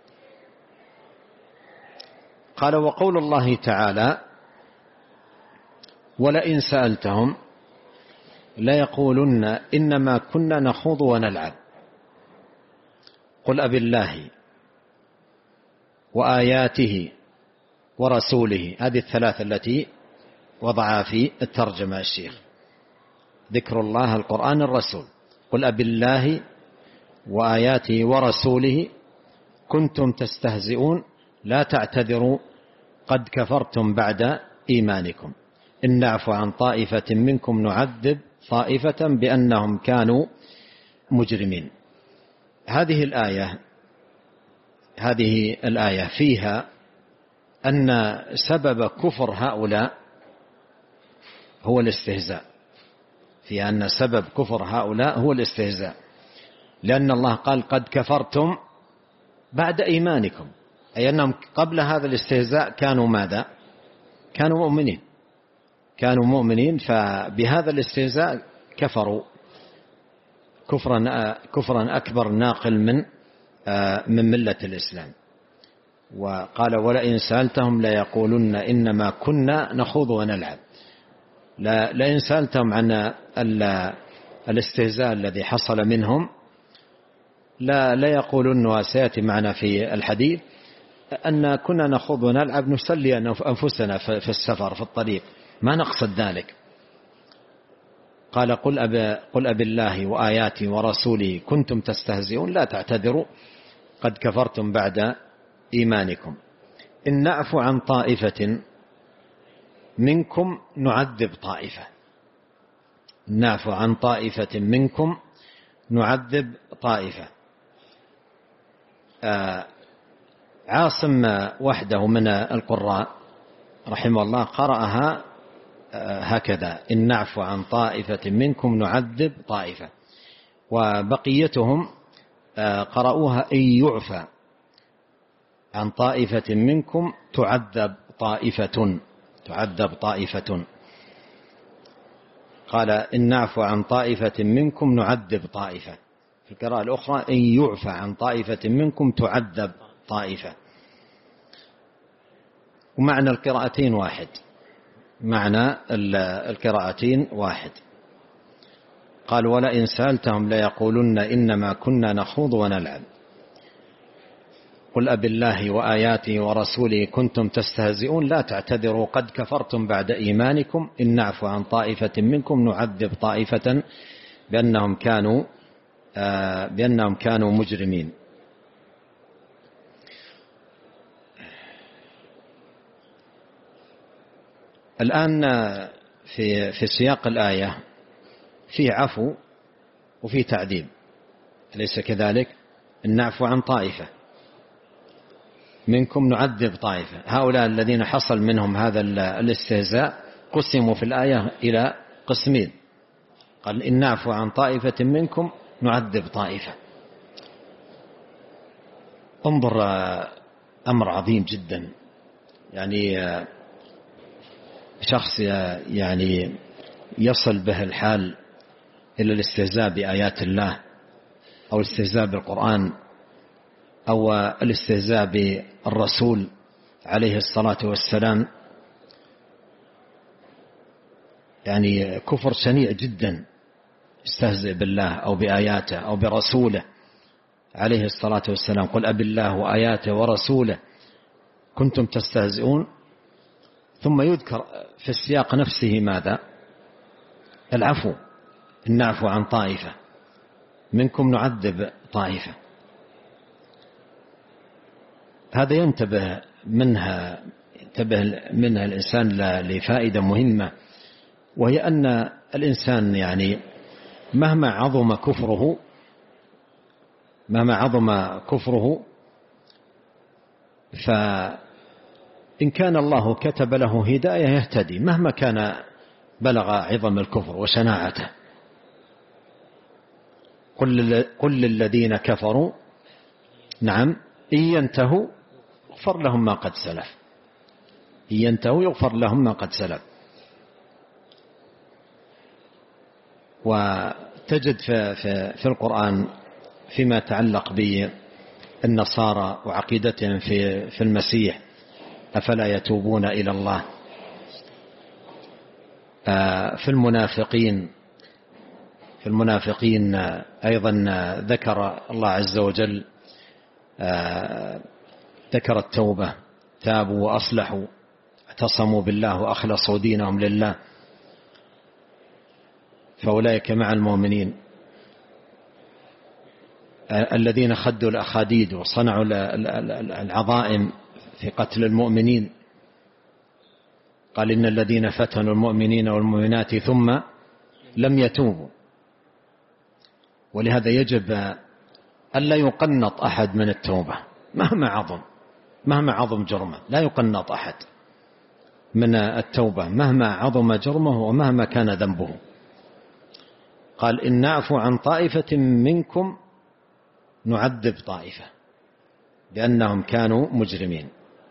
قال: وقول الله تعالى: ولئن سألتهم ليقولن إنما كنا نخوض ونلعب قل أبالله وآياته ورسوله، هذه الثلاث التي وضعها في الترجمة الشيخ. ذكر الله، القرآن، الرسول. قل أب الله وآياته ورسوله كنتم تستهزئون لا تعتذروا قد كفرتم بعد إيمانكم إن نعفو عن طائفة منكم نعذب طائفة بأنهم كانوا مجرمين. هذه الآية هذه الآية فيها أن سبب كفر هؤلاء هو الاستهزاء، فيها أن سبب كفر هؤلاء هو الاستهزاء، لأن الله قال قد كفرتم بعد إيمانكم، أي أنهم قبل هذا الاستهزاء كانوا ماذا؟ كانوا مؤمنين، كانوا مؤمنين، فبهذا الاستهزاء كفروا كفرا كفرا أكبر ناقل من من ملة الإسلام. وقال ولئن سألتهم ليقولن إنما كنا نخوض ونلعب. لئن سألتهم عن الاستهزاء الذي حصل منهم لا لا يقولون، وسيأتي معنا في الحديث، أن كنا نخوض ونلعب نسلي أنفسنا في السفر في الطريق، ما نقصد ذلك. قال قل أب قل أب الله وآياته ورسوله كنتم تستهزئون لا تعتذروا قد كفرتم بعد إيمانكم إن نعفو عن طائفة منكم نعذب طائفة. نعفو عن طائفة منكم نعذب طائفة. آه عاصم وحده من القراء رحمه الله قرأها آه هكذا: إن نعفو عن طائفة منكم نعذب طائفة. وبقيتهم آه قرأوها إن يعفى عن طائفة منكم تعذب طائفة تعذب طائفة. قال إن نعفو عن طائفة منكم نعذب طائفة. في القراءة الأخرى إن يعفى عن طائفة منكم تعذب طائفة. ومعنى القراءتين واحد، معنى القراءتين واحد. قال ولئن سألتهم ليقولن إنما كنا نخوض ونلعب قل أب الله وآياته ورسوله كنتم تستهزئون لا تعتذروا قد كفرتم بعد إيمانكم إن نعفو عن طائفة منكم نعذب طائفة بأنهم كانوا آه بأنهم كانوا مجرمين. الآن في في سياق الآية فيه عفو وفيه تعذيب، أليس كذلك؟ إن نعفو عن طائفة منكم نعذب طائفة. هؤلاء الذين حصل منهم هذا الاستهزاء قسموا في الآية إلى قسمين. قال إن نعفو عن طائفة منكم نعذب طائفة. انظر أمر عظيم جدا، يعني شخص يعني يصل به الحال إلى الاستهزاء بآيات الله أو الاستهزاء بالقرآن أو الاستهزاء بالرسول عليه الصلاة والسلام، يعني كفر شنيع جدا. استهزئ بالله أو بآياته أو برسوله عليه الصلاة والسلام. قل أب الله وآياته ورسوله كنتم تستهزئون. ثم يذكر في السياق نفسه ماذا؟ العفو. إن نعفو عن طائفة منكم نعذب طائفة. هذا ينتبه منها ينتبه منها الإنسان لفائدة مهمة، وهي أن الإنسان يعني مهما عظم كفره مهما عظم كفره فإن كان الله كتب له هداية يهتدي مهما كان بلغ عظم الكفر وشناعته. قل للذين كفروا نعم إن ينتهوا يغفر لهم ما قد سلف. إن ينتهوا يغفر لهم ما قد سلف. وتجد في, في, في القرآن فيما يتعلق بالنصارى وعقيدتهم في, في المسيح أفلا يتوبون إلى الله. في المنافقين في المنافقين أيضا ذكر الله عز وجل ذكر التوبة، تابوا وأصلحوا اعتصموا بالله وأخلصوا دينهم لله فأولئك مع المؤمنين. الذين خدوا الأخاديد وصنعوا العظائم في قتل المؤمنين، قال إن الذين فتنوا المؤمنين والمؤمنات ثم لم يتوبوا. ولهذا يجب ألا يقنط أحد من التوبة مهما عظم مهما عظم جرمه، لا يقنط أحد من التوبة مهما عظم جرمه ومهما كان ذنبه. قال إن نعفو عن طائفة منكم نعذب طائفة لأنهم كانوا مجرمين.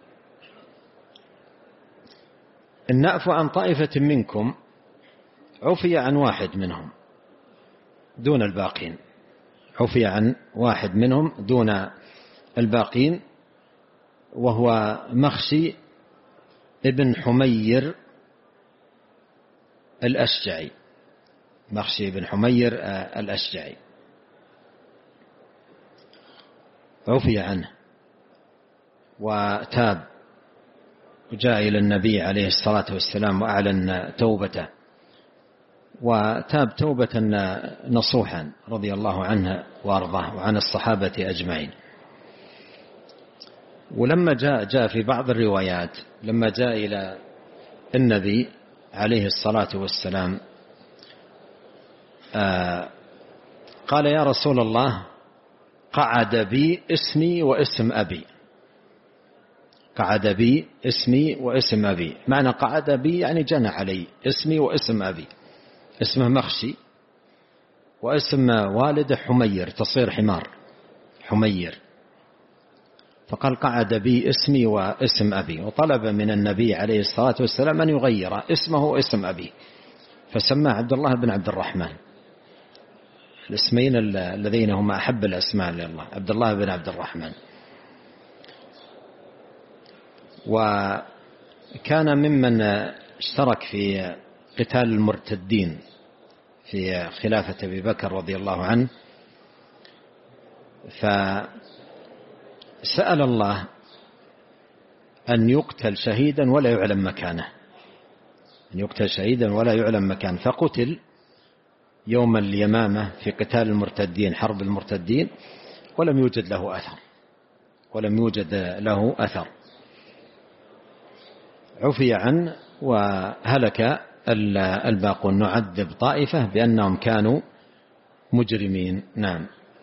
إن نعفو عن طائفة منكم عفي عن واحد منهم دون الباقين، عفي عن واحد منهم دون الباقين، وهو مخشي ابن حمير الأشجعي، مخشي ابن حمير الأشجعي عفي عنه وتاب وجاء إلى النبي عليه الصلاة والسلام وأعلن توبته، وتاب توبة نصوحا رضي الله عنه وأرضاه وعن الصحابة أجمعين. ولما جاء جاء في بعض الروايات لما جاء إلى النبي عليه الصلاة والسلام آه قال يا رسول الله قعد بي اسمي واسم أبي، قعد بي اسمي واسم أبي، معنى قعد بي يعني جنى علي اسمي واسم أبي، اسمه مخشي واسم والده حمير تصير حمار حمير، فقال قعد بي اسمي واسم أبي، وطلب من النبي عليه الصلاة والسلام أن يغير اسمه واسم أبي فسماه عبد الله بن عبد الرحمن، الاسمين الذين هما أحب الأسماء لله، عبد الله بن عبد الرحمن. وكان ممن اشترك في قتال المرتدين في خلافة أبي بكر رضي الله عنه، فسأل الله أن يقتل شهيدا ولا يعلم مكانه، أن يقتل شهيدا ولا يعلم مكانه، فقتل يوم اليمامة في قتال المرتدين حرب المرتدين ولم يوجد له أثر ولم يوجد له أثر عفي عنه وهلك الباقون. نعذب طائفة بأنهم كانوا مجرمين. نعم.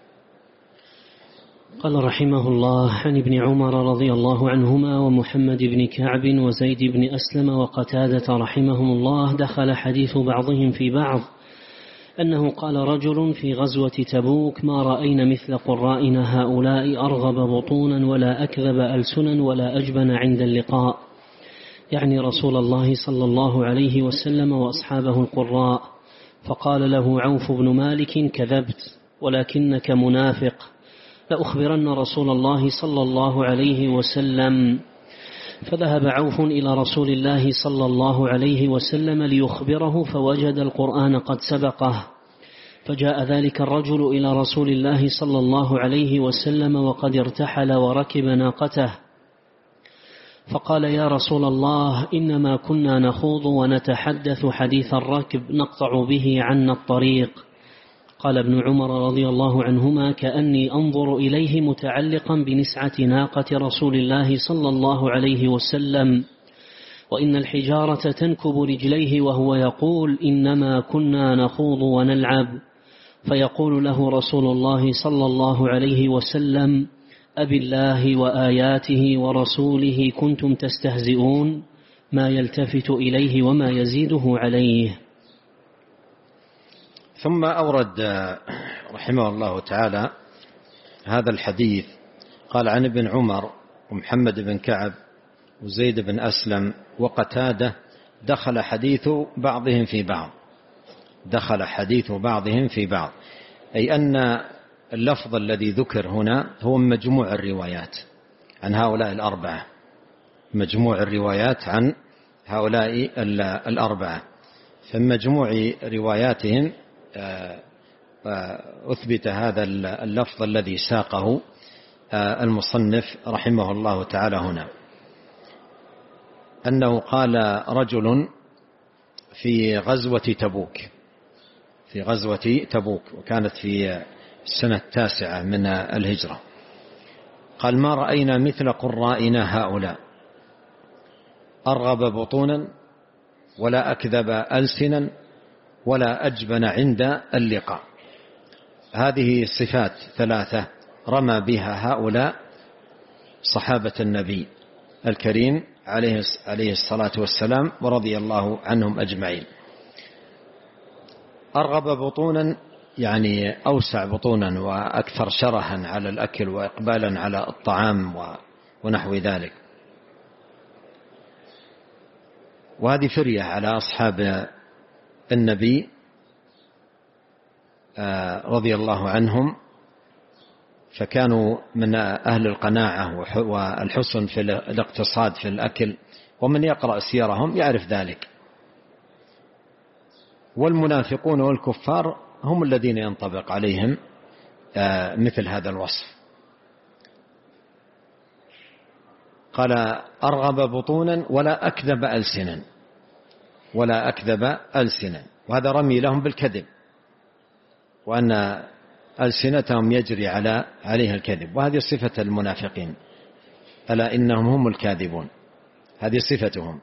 قال رحمه الله عن ابن عمر رضي الله عنهما ومحمد بن كعب وزيد بن أسلم وقتادة رحمهم الله دخل حديث بعضهم في بعض أنه قال رجل في غزوة تبوك ما رأينا مثل قرائنا هؤلاء أرغب بطونا ولا أكذب ألسنا ولا أجبن عند اللقاء، يعني رسول الله صلى الله عليه وسلم وأصحابه القراء. فقال له عوف بن مالك كذبت ولكنك منافق، لأخبرن رسول الله صلى الله عليه وسلم. فذهب عوف إلى رسول الله صلى الله عليه وسلم ليخبره فوجد القرآن قد سبقه، فجاء ذلك الرجل إلى رسول الله صلى الله عليه وسلم وقد ارتحل وركب ناقته، فقال يا رسول الله إنما كنا نخوض ونتحدث حديث الركب نقطع به عنا الطريق. قال ابن عمر رضي الله عنهما كأني أنظر إليه متعلقا بنسعة ناقة رسول الله صلى الله عليه وسلم، وإن الحجارة تنكب رجليه وهو يقول إنما كنا نخوض ونلعب، فيقول له رسول الله صلى الله عليه وسلم أبي الله وآياته ورسوله كنتم تستهزئون، ما يلتفت إليه وما يزيده عليه. ثم أورد رحمه الله تعالى هذا الحديث، قال عن ابن عمر ومحمد بن كعب وزيد بن أسلم وقتادة دخل حديث بعضهم في بعض، دخل حديث بعضهم في بعض، أي أن اللفظ الذي ذكر هنا هو مجموع الروايات عن هؤلاء الأربعة، مجموع الروايات عن هؤلاء الأربعة، فمجموع رواياتهم أثبت هذا اللفظ الذي ساقه المصنف رحمه الله تعالى هنا. أنه قال رجل في غزوة تبوك في غزوة تبوك وكانت في السنة التاسعة من الهجرة، قال: ما رأينا مثل قرائنا هؤلاء، أرغب بطونا ولا أكذب ألسنا ولا أجبن عند اللقاء. هذه صفات ثلاثة رمى بها هؤلاء صحابة النبي الكريم عليه الصلاة والسلام ورضي الله عنهم أجمعين. أرغب بطونا يعني أوسع بطونا وأكثر شرها على الأكل وإقبالا على الطعام ونحو ذلك. وهذه فرية على أصحاب النبي رضي الله عنهم، فكانوا من أهل القناعة والحسن في الاقتصاد في الأكل، ومن يقرأ سيرهم يعرف ذلك. والمنافقون والكفار هم الذين ينطبق عليهم مثل هذا الوصف. قال: أرغب بطونا ولا أكذب ألسنا ولا أكذب ألسنا، وهذا رمي لهم بالكذب، وأن ألسنتهم يجري على عليها الكذب، وهذه صفة المنافقين، ألا إنهم هم الكاذبون، هذه صفتهم.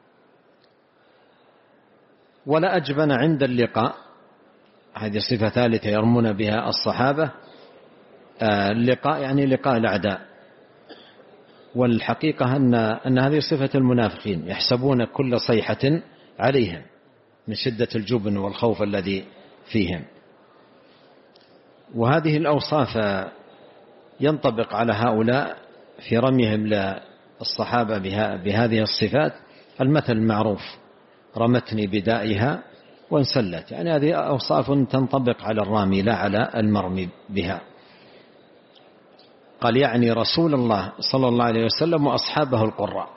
ولا أجبن عند اللقاء، هذه صفة ثالثة يرمون بها الصحابة. اللقاء يعني لقاء الأعداء، والحقيقة أن أن هذه صفة المنافقين، يحسبون كل صيحة عليهم من شدة الجبن والخوف الذي فيهم. وهذه الأوصاف ينطبق على هؤلاء في رميهم للصحابة بهذه الصفات المثل المعروف: رمتني بدائها وانسلت. يعني هذه أوصاف تنطبق على الرامي لا على المرمي بها. قال: يعني رسول الله صلى الله عليه وسلم وأصحابه القراء،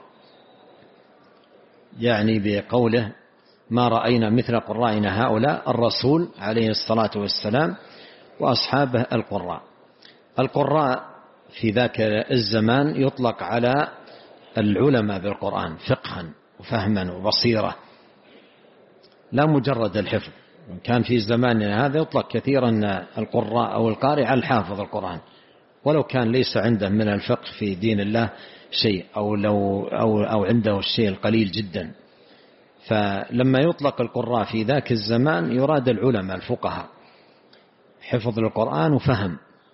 يعني بقوله: ما رأينا مثل قرائنا هؤلاء، الرسول عليه الصلاة والسلام وأصحابه القراء. القراء في ذاك الزمان يطلق على العلماء بالقرآن فقها وفهما وبصيرة، لا مجرد الحفظ. كان في زماننا هذا يطلق كثيرا القراء أو القارئ على الحافظ القرآن، ولو كان ليس عنده من الفقه في دين الله شيء، أو, لو أو, أو عنده الشيء القليل جدا. فلما يطلق القراء في ذاك الزمان يراد العلماء الفقهاء، حفظ القرآن وفهم.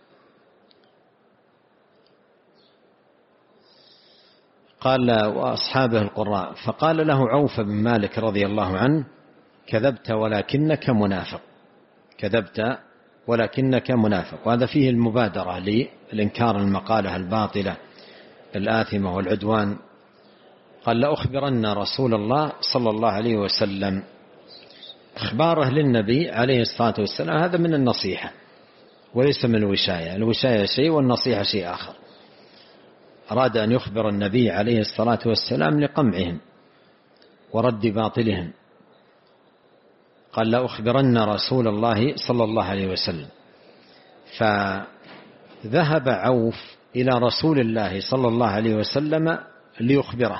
قال: وأصحابه القراء. فقال له عوف بن مالك رضي الله عنه: كذبت ولكنك منافق، كذبت ولكنك منافق. وهذا فيه المبادرة للإنكار المقالة الباطلة الآثمة والعدوان. قال: لأخبرن رسول الله صلى الله عليه وسلم. إخباره للنبي عليه الصلاة والسلام هذا من النصيحة وليس من الوشاية. الوشاية شيء والنصيحة شيء آخر. أراد أن يخبر النبي عليه الصلاة والسلام لقمعهم ورد باطلهم. قال: لأخبرن رسول الله صلى الله عليه وسلم. فذهب عوف إلى رسول الله صلى الله عليه وسلم ليخبره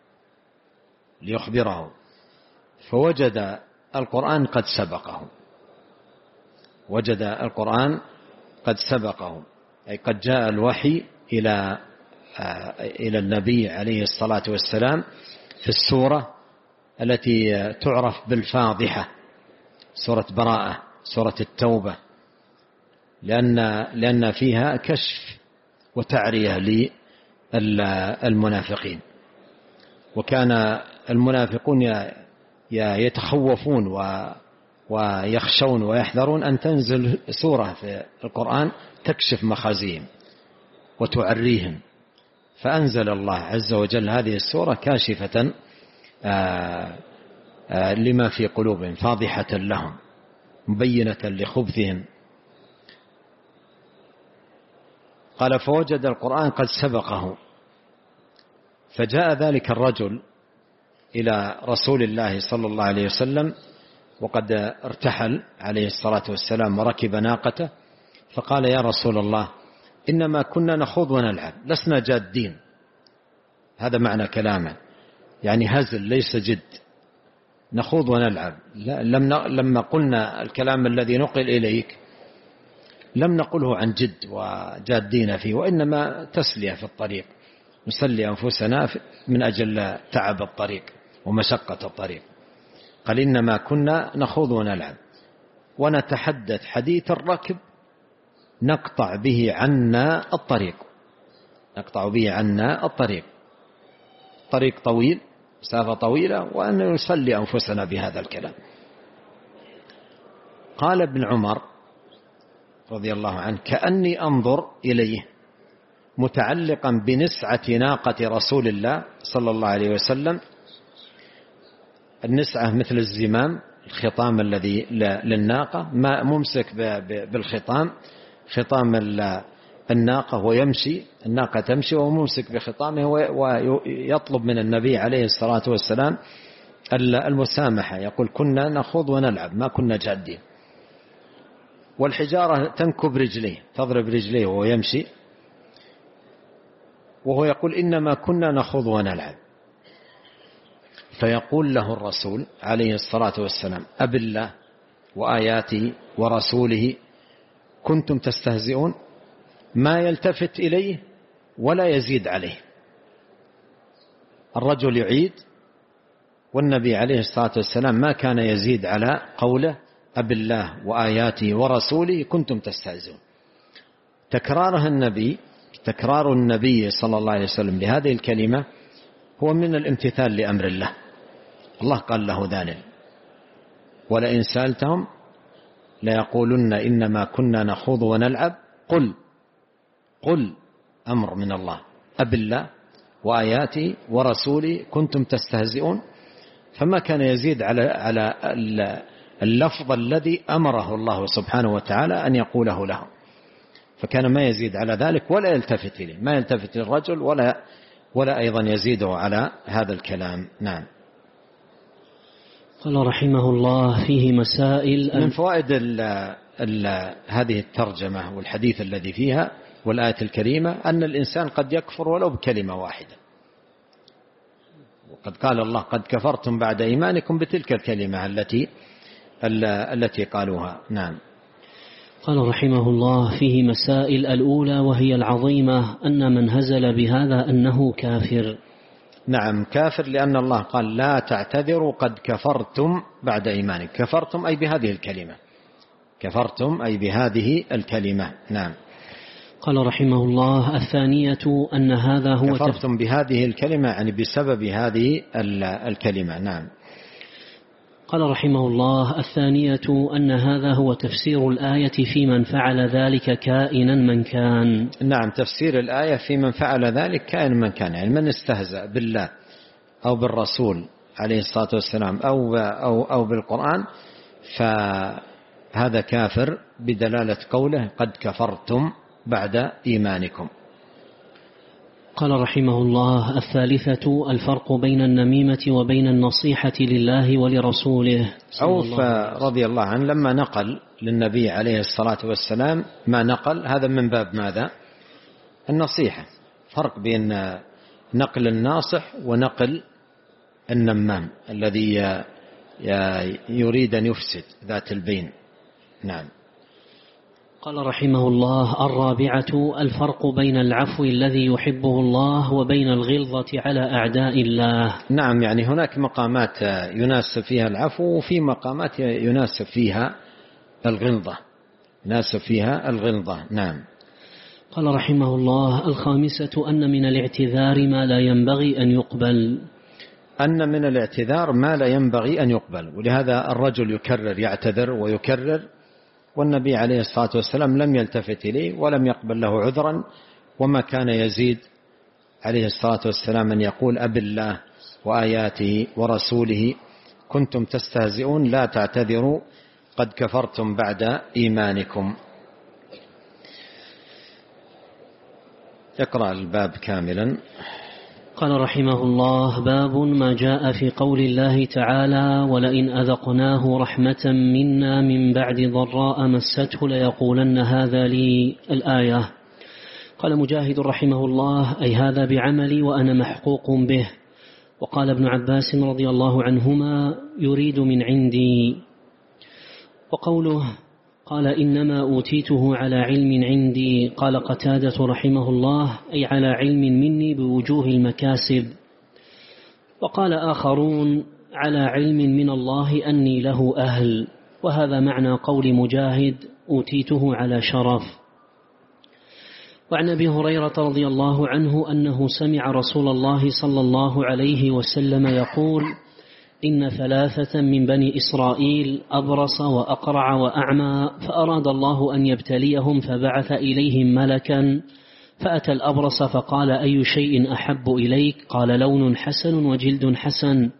ليخبره فوجد القرآن قد سبقه وجد القرآن قد سبقه أي قد جاء الوحي إلى إلى النبي عليه الصلاة والسلام في السورة التي تعرف بالفاضحة، سورة براءة، سورة التوبة، لأن لأن فيها كشف وتعرية للمنافقين. وكان المنافقون يتخوفون ويخشون ويحذرون أن تنزل سورة في القرآن تكشف مخازيهم وتعريهم، فأنزل الله عز وجل هذه السورة كاشفة لما في قلوبهم، فاضحة لهم، مبينة لخبثهم. قال: فوجد القرآن قد سبقه. فجاء ذلك الرجل إلى رسول الله صلى الله عليه وسلم وقد ارتحل عليه الصلاة والسلام وركب ناقته، فقال: يا رسول الله، إنما كنا نخوض ونلعب، لسنا جادين. هذا معنى كلامه. يعني هزل ليس جد، نخوض ونلعب. لما قلنا الكلام الذي نقل إليك لم نقله عن جد وجادين فيه، وإنما تسلية في الطريق، نسلي أنفسنا من أجل تعب الطريق ومشقة الطريق. قال إنما كنا نخوض ونلعب ونتحدث حديث الركب نقطع به عنا الطريق، نقطع به عنا الطريق، طريق طويل، مسافة طويلة، وأن نسلي أنفسنا بهذا الكلام. قال ابن عمر رضي الله عنه: كأني أنظر إليه متعلقا بنسعة ناقة رسول الله صلى الله عليه وسلم. النسعة مثل الزمام، الخطام الذي للناقة، ما ممسك بالخطام، خطام الناقة، ويمشي الناقة تمشي وهو ممسك بخطامه، ويطلب من النبي عليه الصلاة والسلام المسامحة، يقول: كنا نخوض ونلعب ما كنا جادين. والحجارة تنكب رجليه، تضرب رجليه وهو يمشي، وهو يقول: إنما كنا نخوض ونلعب. فيقول له الرسول عليه الصلاة والسلام: أبالله وآياته ورسوله كنتم تستهزئون؟ ما يلتفت إليه ولا يزيد عليه. الرجل يعيد، والنبي عليه الصلاة والسلام ما كان يزيد على قوله: أبالله وآياته ورسوله كنتم تستهزئون. تكرارها النبي تكرار النبي صلى الله عليه وسلم لهذه الكلمة هو من الامتثال لأمر الله. الله قال له ذلك: ولئن سألتهم ليقولن إنما كنا نخوض ونلعب قل قل أمر من الله: أبالله وآياته ورسوله كنتم تستهزئون. فما كان يزيد على على اللفظ الذي أمره الله سبحانه وتعالى أن يقوله له، فكان ما يزيد على ذلك ولا يلتفت إليه، ما يلتفت للرجل ولا ولا أيضا يزيده على هذا الكلام. نعم. قال رحمه الله: فيه مسائل. من فوائد ال ال هذه الترجمة والحديث الذي فيها والآية الكريمة أن الإنسان قد يكفر ولو بكلمة واحدة، وقد قال الله: قد كفرتم بعد إيمانكم بتلك الكلمة التي التي قالوها. نعم. قال رحمه الله: فيه مسائل. الأولى وهي العظيمة أن من هزل بهذا أنه كافر. نعم، كافر، لأن الله قال: لا تعتذروا قد كفرتم بعد إيمانكم. كفرتم أي بهذه الكلمة، كفرتم أي بهذه الكلمة. نعم. قال رحمه الله: الثانية أن هذا هو كفرتم بهذه الكلمة يعني بسبب هذه الكلمة. نعم. قال رحمه الله: الثانية أن هذا هو تفسير الآية في من فعل ذلك كائنا من كان. نعم، تفسير الآية في من فعل ذلك كائنا من كان، يعني من استهزأ بالله أو بالرسول عليه الصلاة والسلام أو, أو, أو بالقرآن فهذا كافر بدلالة قوله: قد كفرتم بعد إيمانكم. قال رحمه الله: الثالثة الفرق بين النميمة وبين النصيحة لله ولرسوله. عوف رضي الله عنه لما نقل للنبي عليه الصلاة والسلام ما نقل، هذا من باب ماذا؟ النصيحة. فرق بين نقل الناصح ونقل النمام الذي يريد أن يفسد ذات البين. نعم. قال رحمه الله: الرابعة الفرق بين العفو الذي يحبه الله وبين الغلظة على أعداء الله. نعم، يعني هناك مقامات يناسب فيها العفو وفي مقامات يناسب فيها الغلظة، يناسب فيها الغلظة. نعم. قال رحمه الله: الخامسة أن من الاعتذار ما لا ينبغي أن يقبل. أن من الاعتذار ما لا ينبغي أن يقبل، ولهذا الرجل يكرر يعتذر ويكرر، والنبي عليه الصلاة والسلام لم يلتفت إليه ولم يقبل له عذرا، وما كان يزيد عليه الصلاة والسلام أن يقول: أبالله وآياته ورسوله كنتم تستهزئون لا تعتذروا قد كفرتم بعد إيمانكم. اقرأ الباب كاملا. قال رحمه الله: باب ما جاء في قول الله تعالى: ولئن أذقناه رحمة منا من بعد ضراء مسته ليقولن هذا لي. الآية. قال مجاهد رحمه الله: أي هذا بعملي وأنا محقوق به. وقال ابن عباس رضي الله عنهما يريد من عندي. وقوله قال إنما أوتيته على علم عندي، قال قتادة رحمه الله أي على علم مني بوجوه المكاسب. وقال آخرون على علم من الله أني له أهل، وهذا معنى قول مجاهد أوتيته على شرف. وعن أبي هريرة رضي الله عنه أنه سمع رسول الله صلى الله عليه وسلم يقول إن ثلاثة من بني إسرائيل أبرص وأقرع وأعمى، فأراد الله أن يبتليهم فبعث إليهم ملكا، فأتى الأبرص فقال أي شيء أحب إليك؟ قال لون حسن وجلد حسن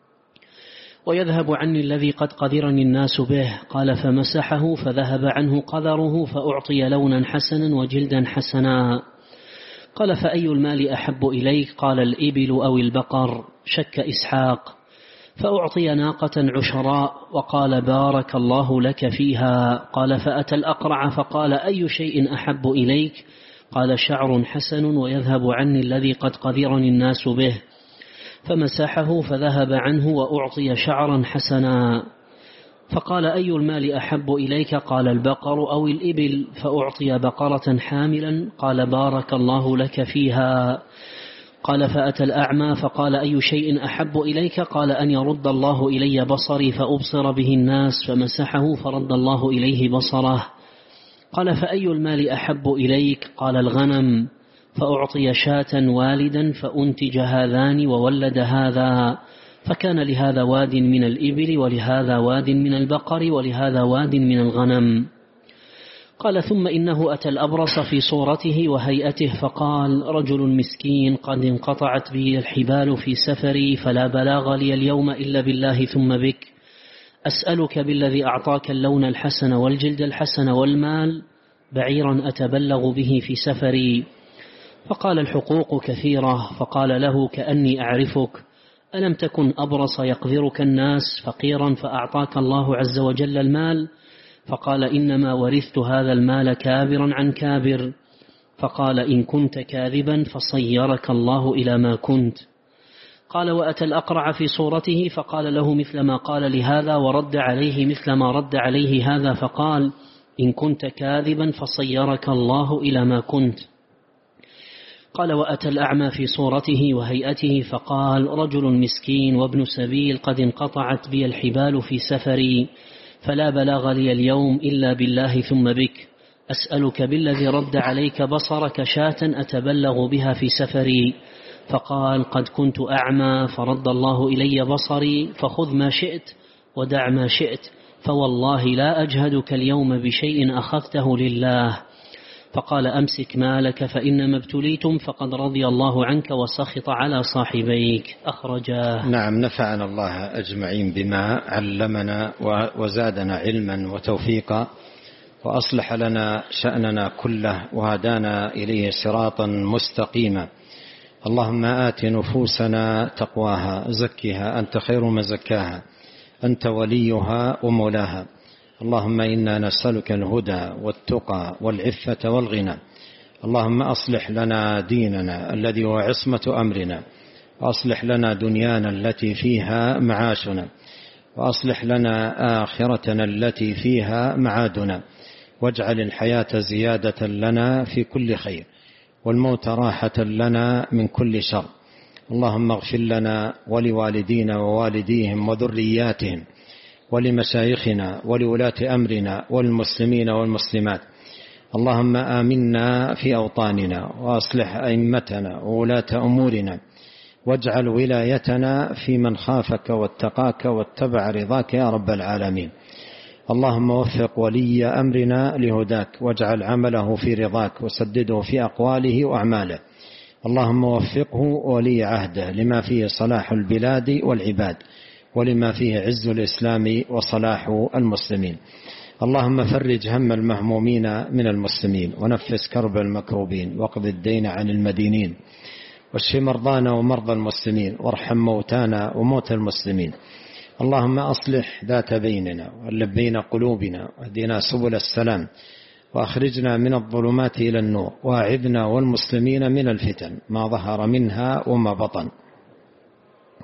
ويذهب عني الذي قد قذرني الناس به. قال فمسحه فذهب عنه قذره فأعطي لونا حسنا وجلدا حسنا. قال فأي المال أحب إليك؟ قال الإبل أو البقر، شك إسحاق. فأعطي ناقة عشراء وقال بارك الله لك فيها. قال فأتى الأقرع فقال أي شيء أحب إليك؟ قال شعر حسن ويذهب عني الذي قد قذرني الناس به. فمسحه فذهب عنه وأعطي شعرا حسنا. فقال أي المال أحب إليك؟ قال البقر أو الإبل. فأعطي بقرة حاملا قال بارك الله لك فيها. قال فأتى الأعمى فقال أي شيء أحب إليك؟ قال أن يرد الله إلي بصري فأبصر به الناس. فمسحه فرد الله إليه بصره. قال فأي المال أحب إليك؟ قال الغنم. فأعطي شاة والدا فأنتج هذان وولد هذا، فكان لهذا واد من الإبل ولهذا واد من البقر ولهذا واد من الغنم. قال ثم إنه أتى الأبرص في صورته وهيئته فقال رجل مسكين قد انقطعت بي الحبال في سفري فلا بلاغ لي اليوم إلا بالله ثم بك، أسألك بالذي أعطاك اللون الحسن والجلد الحسن والمال بعيرا أتبلغ به في سفري. فقال الحقوق كثيرة. فقال له كأني أعرفك، ألم تكن أبرص يقذرك الناس فقيرا فأعطاك الله عز وجل المال؟ فقال إنما ورثت هذا المال كابرا عن كابر. فقال إن كنت كاذبا فصيرك الله إلى ما كنت. قال وأتى الأقرع في صورته فقال له مثل ما قال لهذا ورد عليه مثل ما رد عليه هذا، فقال إن كنت كاذبا فصيرك الله إلى ما كنت. قال وأتى الأعمى في صورته وهيئته فقال رجل مسكين وابن سبيل قد انقطعت بي الحبال في سفري فلا بلاغ لي اليوم إلا بالله ثم بك، أسألك بالذي رد عليك بصرك شاة أتبلغ بها في سفري. فقال قد كنت أعمى فرد الله إلي بصري، فخذ ما شئت ودع ما شئت، فوالله لا أجهدك اليوم بشيء أخذته لله. فقال أمسك مالك فإنما ابتليتم فقد رضي الله عنك وسخط على صاحبيك. أخرجاه. نعم، نفعنا الله أجمعين بما علمنا وزادنا علما وتوفيقا وأصلح لنا شأننا كله وهدانا إليه صراطا مستقيما. اللهم آت نفوسنا تقواها زكها أنت خير من زكاها أنت وليها ومولاها. اللهم إنا نسألك الهدى والتقى والعفة والغنى. اللهم أصلح لنا ديننا الذي هو عصمة أمرنا، وأصلح لنا دنيانا التي فيها معاشنا، وأصلح لنا آخرتنا التي فيها معادنا، واجعل الحياة زيادة لنا في كل خير والموت راحة لنا من كل شر. اللهم اغفر لنا ولوالدينا ووالديهم وذرياتهم ولمشايخنا ولولاة أمرنا والمسلمين والمسلمات. اللهم آمنا في أوطاننا وأصلح أئمتنا وولاة أمورنا، واجعل ولايتنا في من خافك واتقاك واتبع رضاك يا رب العالمين. اللهم وفق ولي أمرنا لهداك، واجعل عمله في رضاك، وسدده في أقواله وأعماله. اللهم وفقه ولي عهده لما فيه صلاح البلاد والعباد، ولما فيه عز الإسلام وصلاح المسلمين. اللهم فرج هم المهمومين من المسلمين، ونفس كرب المكروبين، واقض الدين عن المدينين، واشف مرضانا ومرضى المسلمين، وارحم موتانا وموتى المسلمين. اللهم أصلح ذات بيننا وألف بين قلوبنا، واهدنا سبل السلام، وأخرجنا من الظلمات إلى النور، وأعذنا والمسلمين من الفتن ما ظهر منها وما بطن.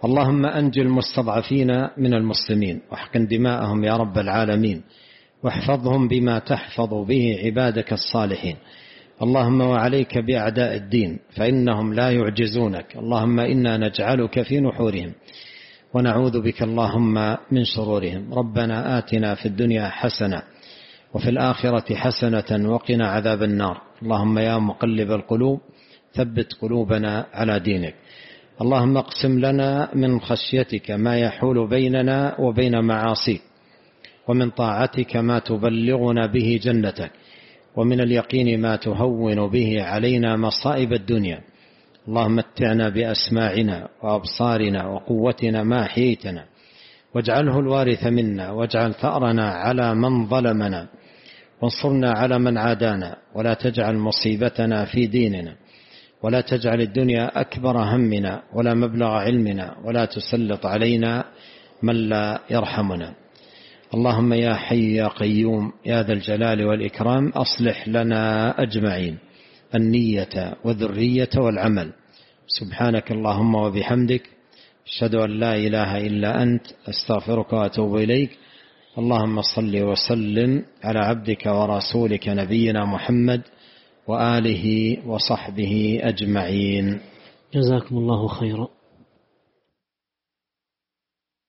اللهم أنج المستضعفين من المسلمين واحقن دماءهم يا رب العالمين، واحفظهم بما تحفظ به عبادك الصالحين. اللهم وعليك بأعداء الدين فإنهم لا يعجزونك. اللهم إنا نجعلك في نحورهم ونعوذ بك اللهم من شرورهم. ربنا آتنا في الدنيا حسنة وفي الآخرة حسنة وقنا عذاب النار. اللهم يا مقلب القلوب ثبت قلوبنا على دينك. اللهم اقسم لنا من خشيتك ما يحول بيننا وبين معاصيك، ومن طاعتك ما تبلغنا به جنتك، ومن اليقين ما تهون به علينا مصائب الدنيا. اللهم متعنا بأسماعنا وأبصارنا وقوتنا ما أحييتنا، واجعله الوارث منا، واجعل ثأرنا على من ظلمنا، وانصرنا على من عادانا، ولا تجعل مصيبتنا في ديننا، ولا تجعل الدنيا أكبر همنا ولا مبلغ علمنا، ولا تسلط علينا من لا يرحمنا. اللهم يا حي يا قيوم يا ذا الجلال والإكرام أصلح لنا أجمعين النية والذرية والعمل. سبحانك اللهم وبحمدك أشهد أن لا إله إلا أنت أستغفرك وأتوب إليك. اللهم صل وسلم على عبدك ورسولك نبينا محمد وآله وصحبه أجمعين. جزاكم الله خيرا.